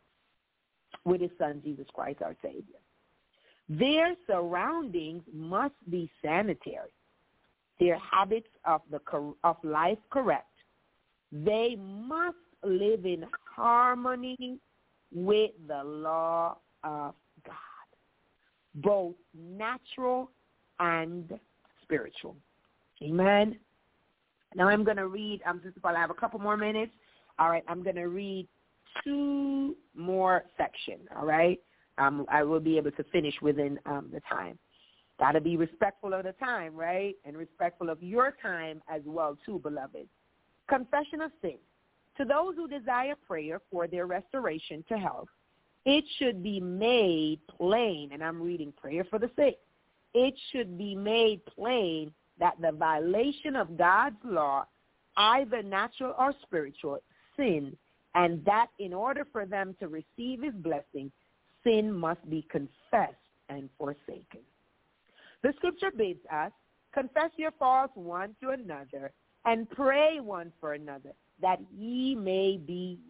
with His Son, Jesus Christ, our Savior? Their surroundings must be sanitary, their habits of life correct. They must live in harmony with the law of God, both natural and spiritual. Amen. Now I'm going to read, Sister Paula, I have a couple more minutes. All right, I'm going to read 2 more sections, all right? I will be able to finish within the time. Got to be respectful of the time, right? And respectful of your time as well, too, beloved. Confession of sin. To those who desire prayer for their restoration to health, it should be made plain, and I'm reading prayer for the sick. It should be made plain that the violation of God's law, either natural or spiritual, sin, and that in order for them to receive his blessing, sin must be confessed and forsaken. The scripture bids us, confess your faults one to another and pray one for another, that ye may be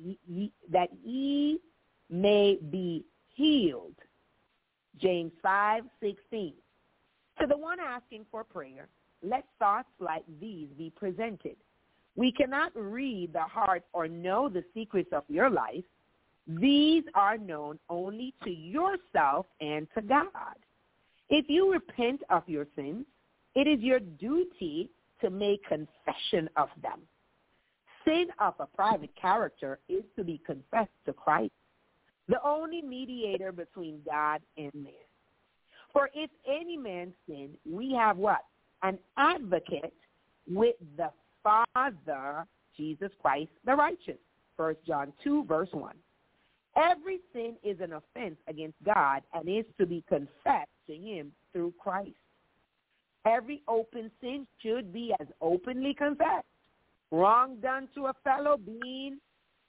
healed. James 5:16. To the one asking for prayer, let thoughts like these be presented. We cannot read the heart or know the secrets of your life. These are known only to yourself and to God. If you repent of your sins, it is your duty to make confession of them. Sin of a private character is to be confessed to Christ, the only mediator between God and man. For if any man sin, we have what? An advocate with the Father, Jesus Christ, the righteous. 1 John 2, verse 1. Every sin is an offense against God and is to be confessed to him through Christ. Every open sin should be as openly confessed. Wrong done to a fellow being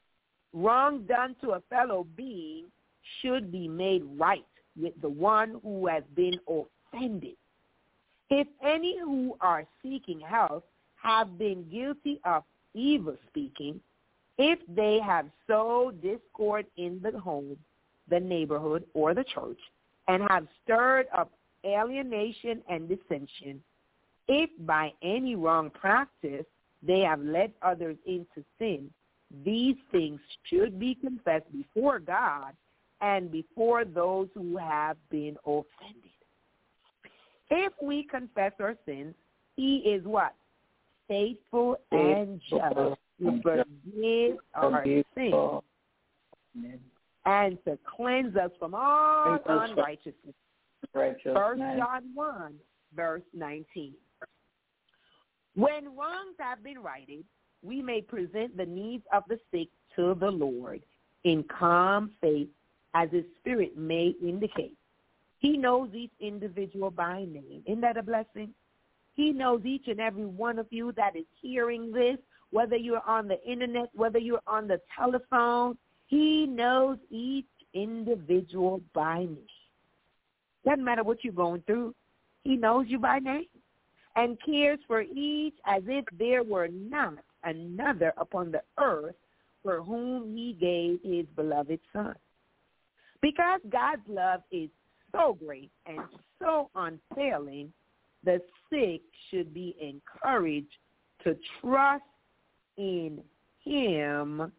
should be made right with the one who has been offended. If any who are seeking help have been guilty of evil speaking, if they have sowed discord in the home, the neighborhood, or the church, and have stirred up alienation and dissension, if by any wrong practice they have led others into sin, these things should be confessed before God and before those who have been offended. If we confess our sins, he is what? Faithful and just to forgive our sins and to cleanse us from all unrighteousness. 1 John 1, verse 19. When wrongs have been righted, we may present the needs of the sick to the Lord in calm faith as his spirit may indicate. He knows each individual by name. Isn't that a blessing? He knows each and every one of you that is hearing this, whether you're on the internet, whether you're on the telephone. He knows each individual by name. Doesn't matter what you're going through. He knows you by name and cares for each as if there were not another upon the earth for whom he gave his beloved Son. Because God's love is so great and so unfailing, the sick should be encouraged to trust in him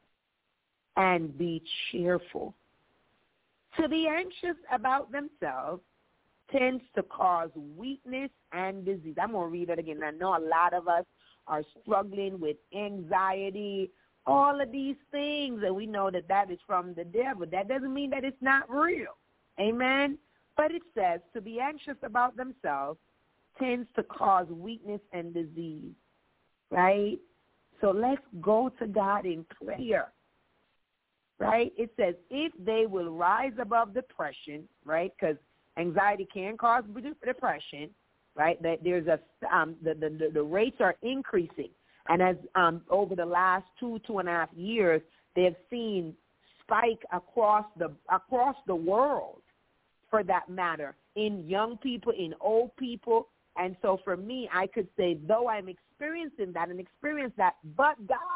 and be cheerful. To be anxious about themselves tends to cause weakness and disease. I'm going to read it again. I know a lot of us are struggling with anxiety, all of these things, and we know that that is from the devil. That doesn't mean that it's not real. Amen? But it says to be anxious about themselves tends to cause weakness and disease, right? So let's go to God in prayer, right? It says if they will rise above depression, right, because anxiety can cause depression, right? That there's the rates are increasing, and as over the last 2.5 years, they've seen spike across the world, for that matter, in young people, in old people. And so for me, I could say, though I'm experiencing that and experience that, but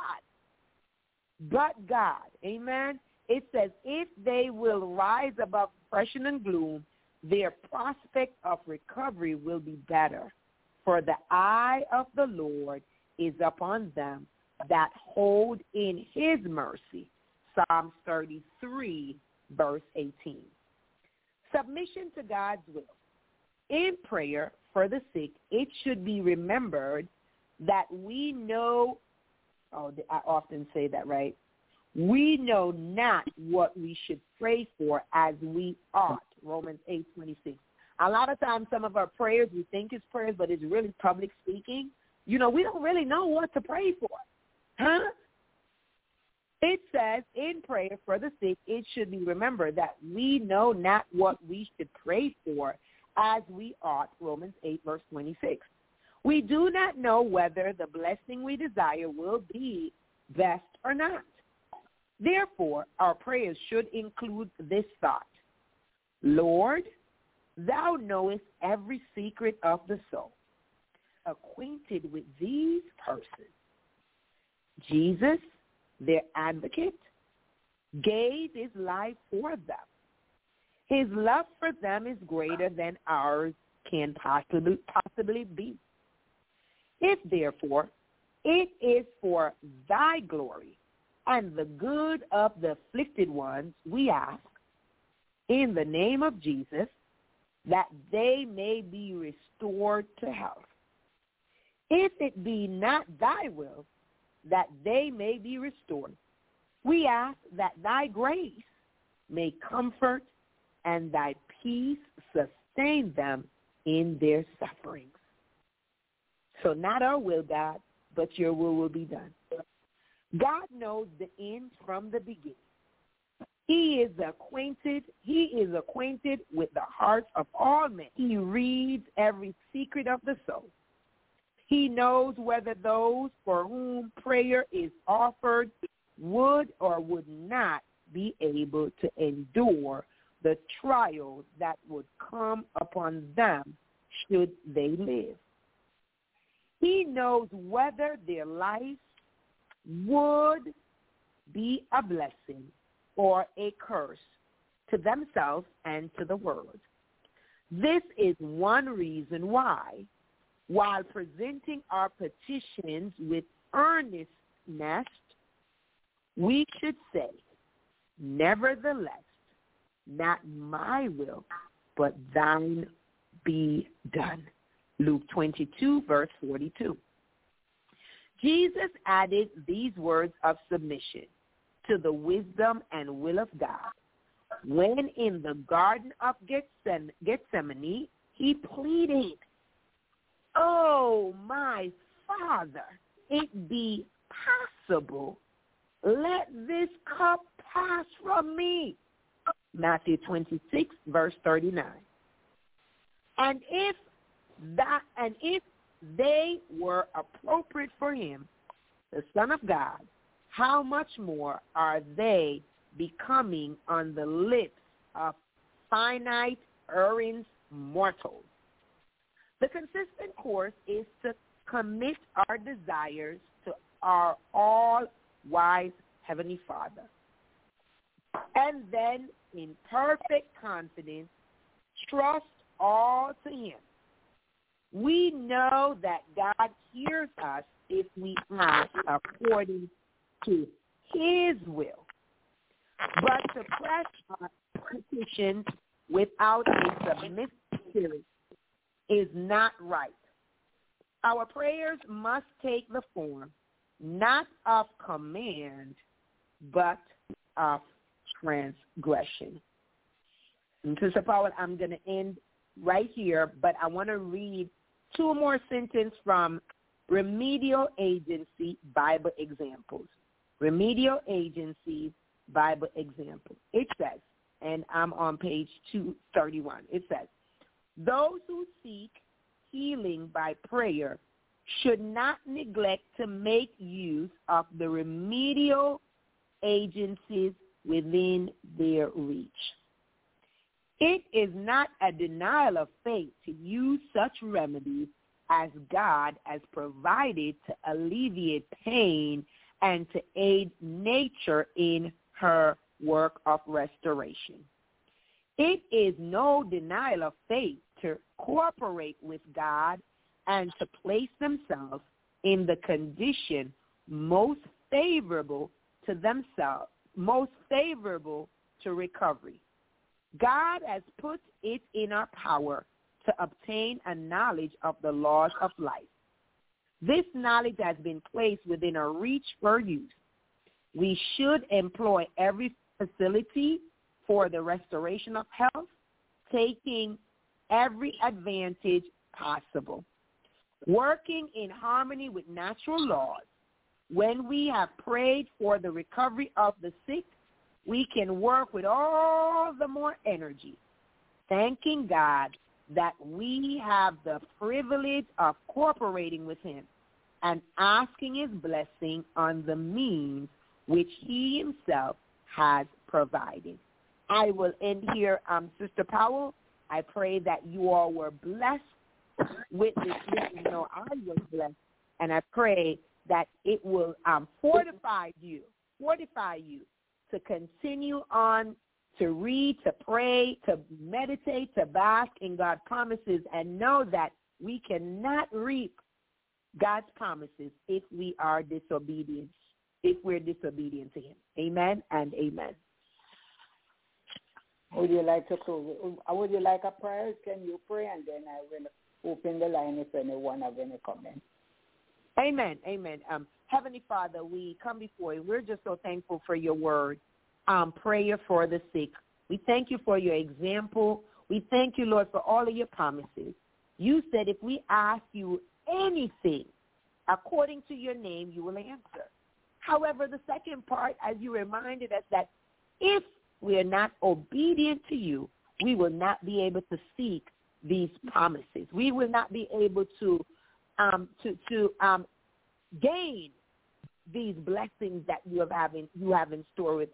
God, amen. It says if they will rise above depression and gloom, their prospect of recovery will be better. For the eye of the Lord is upon them that hold in his mercy. Psalms 33, verse 18. Submission to God's will. In prayer for the sick, it should be remembered that we know, I often say that, right? We know not what we should pray for as we ought. Romans 8:26. A lot of times some of our prayers, we think it's prayers, but it's really public speaking. We don't really know what to pray for. Huh? It says in prayer for the sick, it should be remembered that we know not what we should pray for as we ought. Romans 8:26. We do not know whether the blessing we desire will be best or not. Therefore, our prayers should include this thought: Lord, thou knowest every secret of the soul, acquainted with these persons. Jesus, their advocate, gave his life for them. His love for them is greater than ours can possibly be. If, therefore, it is for thy glory and the good of the afflicted ones, we ask, in the name of Jesus, that they may be restored to health. If it be not thy will that they may be restored, we ask that thy grace may comfort and thy peace sustain them in their sufferings. So not our will, God, but your will be done. God knows the end from the beginning. He is acquainted with the hearts of all men. He reads every secret of the soul. He knows whether those for whom prayer is offered would or would not be able to endure the trials that would come upon them should they live. He knows whether their life would be a blessing or a curse to themselves and to the world. This is one reason why, while presenting our petitions with earnestness, we should say, nevertheless, not my will, but thine be done. Luke 22, verse 42. Jesus added these words of submission to the wisdom and will of God when in the Garden of Gethsemane he pleaded, "Oh, my Father, it be possible, let this cup pass from me." Matthew 26, verse 39. And if they were appropriate for him, the Son of God, how much more are they becoming on the lips of finite, erring mortals? The consistent course is to commit our desires to our all-wise Heavenly Father, and then in perfect confidence trust all to him. We know that God hears us if we ask according to his will. But to press our petitions without a submissive spirit is not right. Our prayers must take the form not of command, but of transgression. And Sister Powell, I'm going to end right here, but I want to read two more sentences from Remedial Agency Bible Examples. Remedial Agency Bible Examples. It says, and I'm on page 231, it says, those who seek healing by prayer should not neglect to make use of the remedial agencies within their reach. It is not a denial of faith to use such remedies as God has provided to alleviate pain and to aid nature in her work of restoration. It is no denial of faith to cooperate with God and to place themselves in the condition most favorable to themselves, most favorable to recovery. God has put it in our power to obtain a knowledge of the laws of life. This knowledge has been placed within our reach for use. We should employ every facility for the restoration of health, taking every advantage possible. Working in harmony with natural laws, when we have prayed for the recovery of the sick, we can work with all the more energy, thanking God that we have the privilege of cooperating with him and asking his blessing on the means which he himself has provided. I will end here, Sister Powell. I pray that you all were blessed with this. I was blessed, and I pray that it will fortify you to continue on to read, to pray, to meditate, to bask in God's promises, and know that we cannot reap God's promises if we are disobedient, if we're disobedient to him. Amen and amen. Would you like to close? Would you like a prayer? Can you pray, and then I will open the line if anyone have any comments. Amen. Amen. Heavenly Father, we come before you. We're just so thankful for your word, prayer for the sick. We thank you for your example. We thank you, Lord, for all of your promises. You said if we ask you anything according to your name, you will answer. However, the second part, as you reminded us, that if we are not obedient to you, we will not be able to seek these promises. We will not be able to gain these blessings that you have in store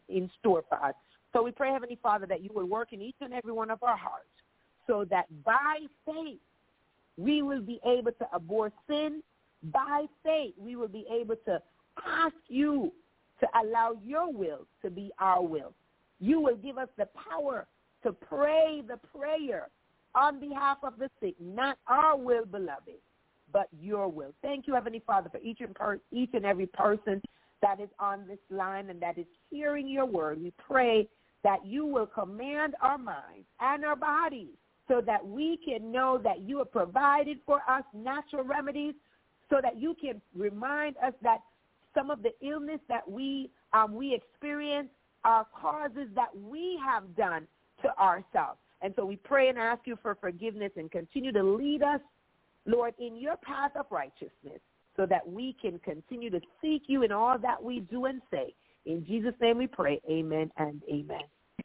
for us. So we pray, Heavenly Father, that you will work in each and every one of our hearts, so that by faith we will be able to abhor sin. By faith we will be able to ask you to allow your will to be our will. You will give us the power to pray the prayer on behalf of the sick, not our will, beloved, but your will. Thank you, Heavenly Father, for each and every person that is on this line and that is hearing your word. We pray that you will command our minds and our bodies so that we can know that you have provided for us natural remedies, so that you can remind us that some of the illness that we experience are causes that we have done to ourselves. And so we pray and ask you for forgiveness and continue to lead us, Lord, in your path of righteousness, so that we can continue to seek you in all that we do and say. In Jesus' name we pray. Amen and amen.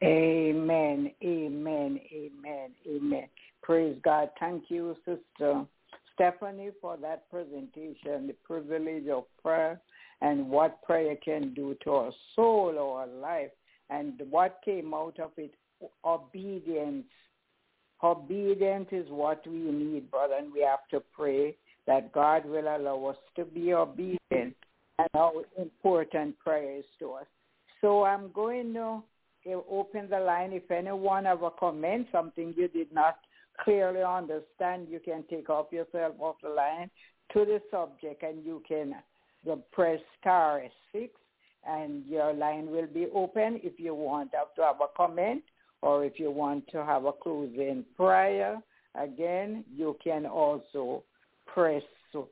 Amen, amen, amen, amen. Praise God. Thank you, Sister Stephanie, for that presentation, the privilege of prayer and what prayer can do to our soul or our life, and what came out of it, obedience. Obedience is what we need, brother, and we have to pray that God will allow us to be obedient, and how important prayer is to us. So I'm going to open the line. If anyone have a comment, something you did not clearly understand, you can take off yourself off the line to the subject, and you can press *6, and your line will be open if you want to have a comment, or if you want to have a closing prayer. Again, you can also press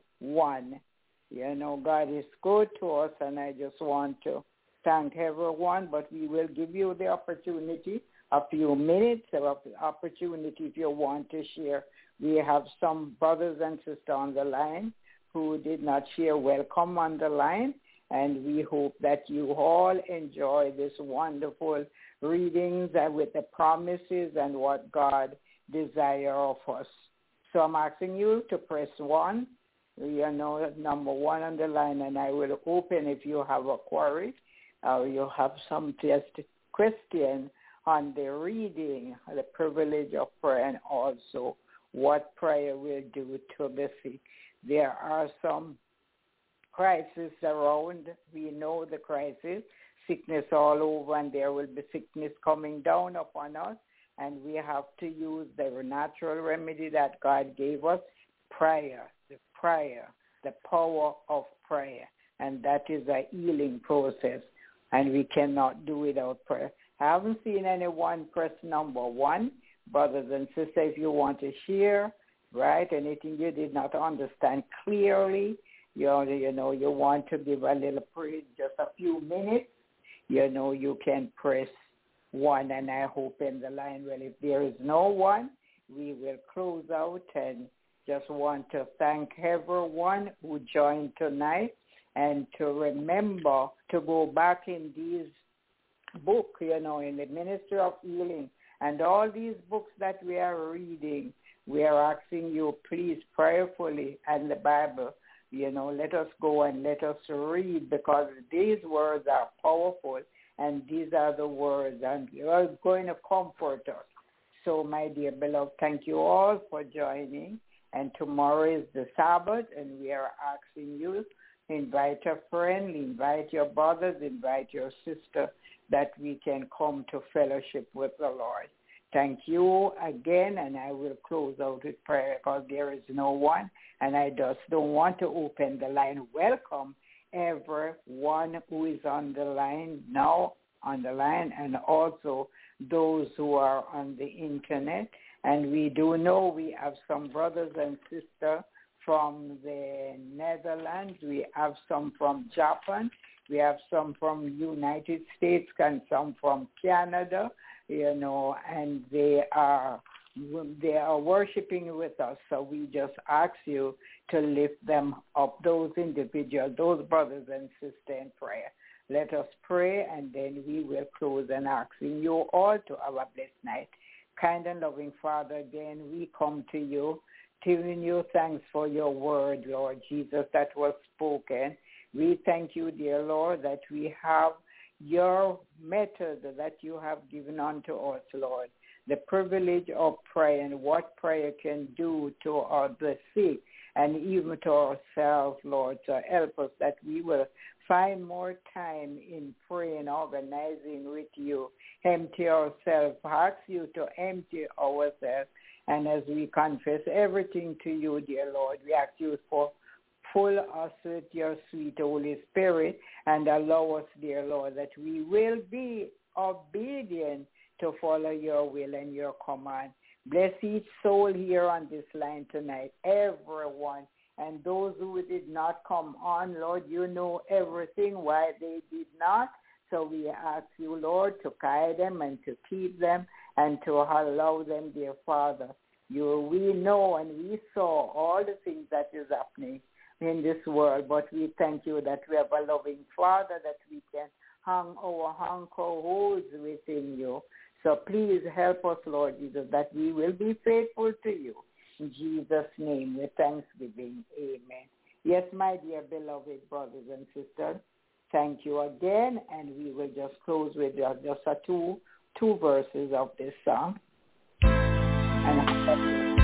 1. You know, God is good to us, and I just want to thank everyone, but we will give you the opportunity, a few minutes of opportunity if you want to share. We have some brothers and sisters on the line who did not share. Welcome on the line, and we hope that you all enjoy this wonderful readings and with the promises and what God desires of us. So I'm asking you to press 1. You know, number 1 on the line, and I will open if you have a query or you have some question on the reading, the privilege of prayer, and also what prayer will do to the sick. There are some crises around. We know the crisis, sickness all over, and there will be sickness coming down upon us, and we have to use the natural remedy that God gave us, prayer, the power of prayer, and that is a healing process, and we cannot do without prayer. I haven't seen anyone press number 1. Brothers and sisters, if you want to share, right, anything you did not understand clearly, you want to give a little praise, just a few minutes, you can press 1, and I open the line. Well, if there is no one, we will close out, and just want to thank everyone who joined tonight, and to remember to go back in these books, in the Ministry of Healing, and all these books that we are reading. We are asking you, please, prayerfully, and the Bible, let us go and let us read, because these words are powerful, and these are the words, and you are going to comfort us. So, my dear beloved, thank you all for joining, and tomorrow is the Sabbath, and we are asking you, invite a friend, invite your brothers, invite your sister, that we can come to fellowship with the Lord. Thank you again, and I will close out with prayer because there is no one, and I just don't want to open the line. Welcome everyone who is on the line now, and also those who are on the internet. And we do know we have some brothers and sisters from the Netherlands. We have some from Japan. We have some from United States and some from Canada, and they are worshiping with us. So we just ask you to lift them up, those individuals, those brothers and sisters, in prayer. Let us pray, and then we will close and asking you all to have a blessed night. Kind and loving Father, again, we come to you, giving you thanks for your word, Lord Jesus, that was spoken. We thank you, dear Lord, that we have your method that you have given unto us, Lord, the privilege of prayer and what prayer can do to the sick and even to ourselves, Lord, to help us that we will find more time in praying, organizing with you, empty ourselves, ask you to empty ourselves, and as we confess everything to you, dear Lord, we ask you for fill us with your sweet Holy Spirit and allow us, dear Lord, that we will be obedient to follow your will and your command. Bless each soul here on this line tonight, everyone, and those who did not come on, Lord, you know everything, why they did not. So we ask you, Lord, to guide them and to keep them and to allow them, dear Father. We know and we saw all the things that is happening in this world, but we thank you that we have a loving Father, that we can hang our anchor holds within you. So please help us, Lord Jesus, that we will be faithful to you. In Jesus' name, with thanksgiving, amen. Yes, my dear beloved brothers and sisters, thank you again, and we will just close with just two verses of this song. And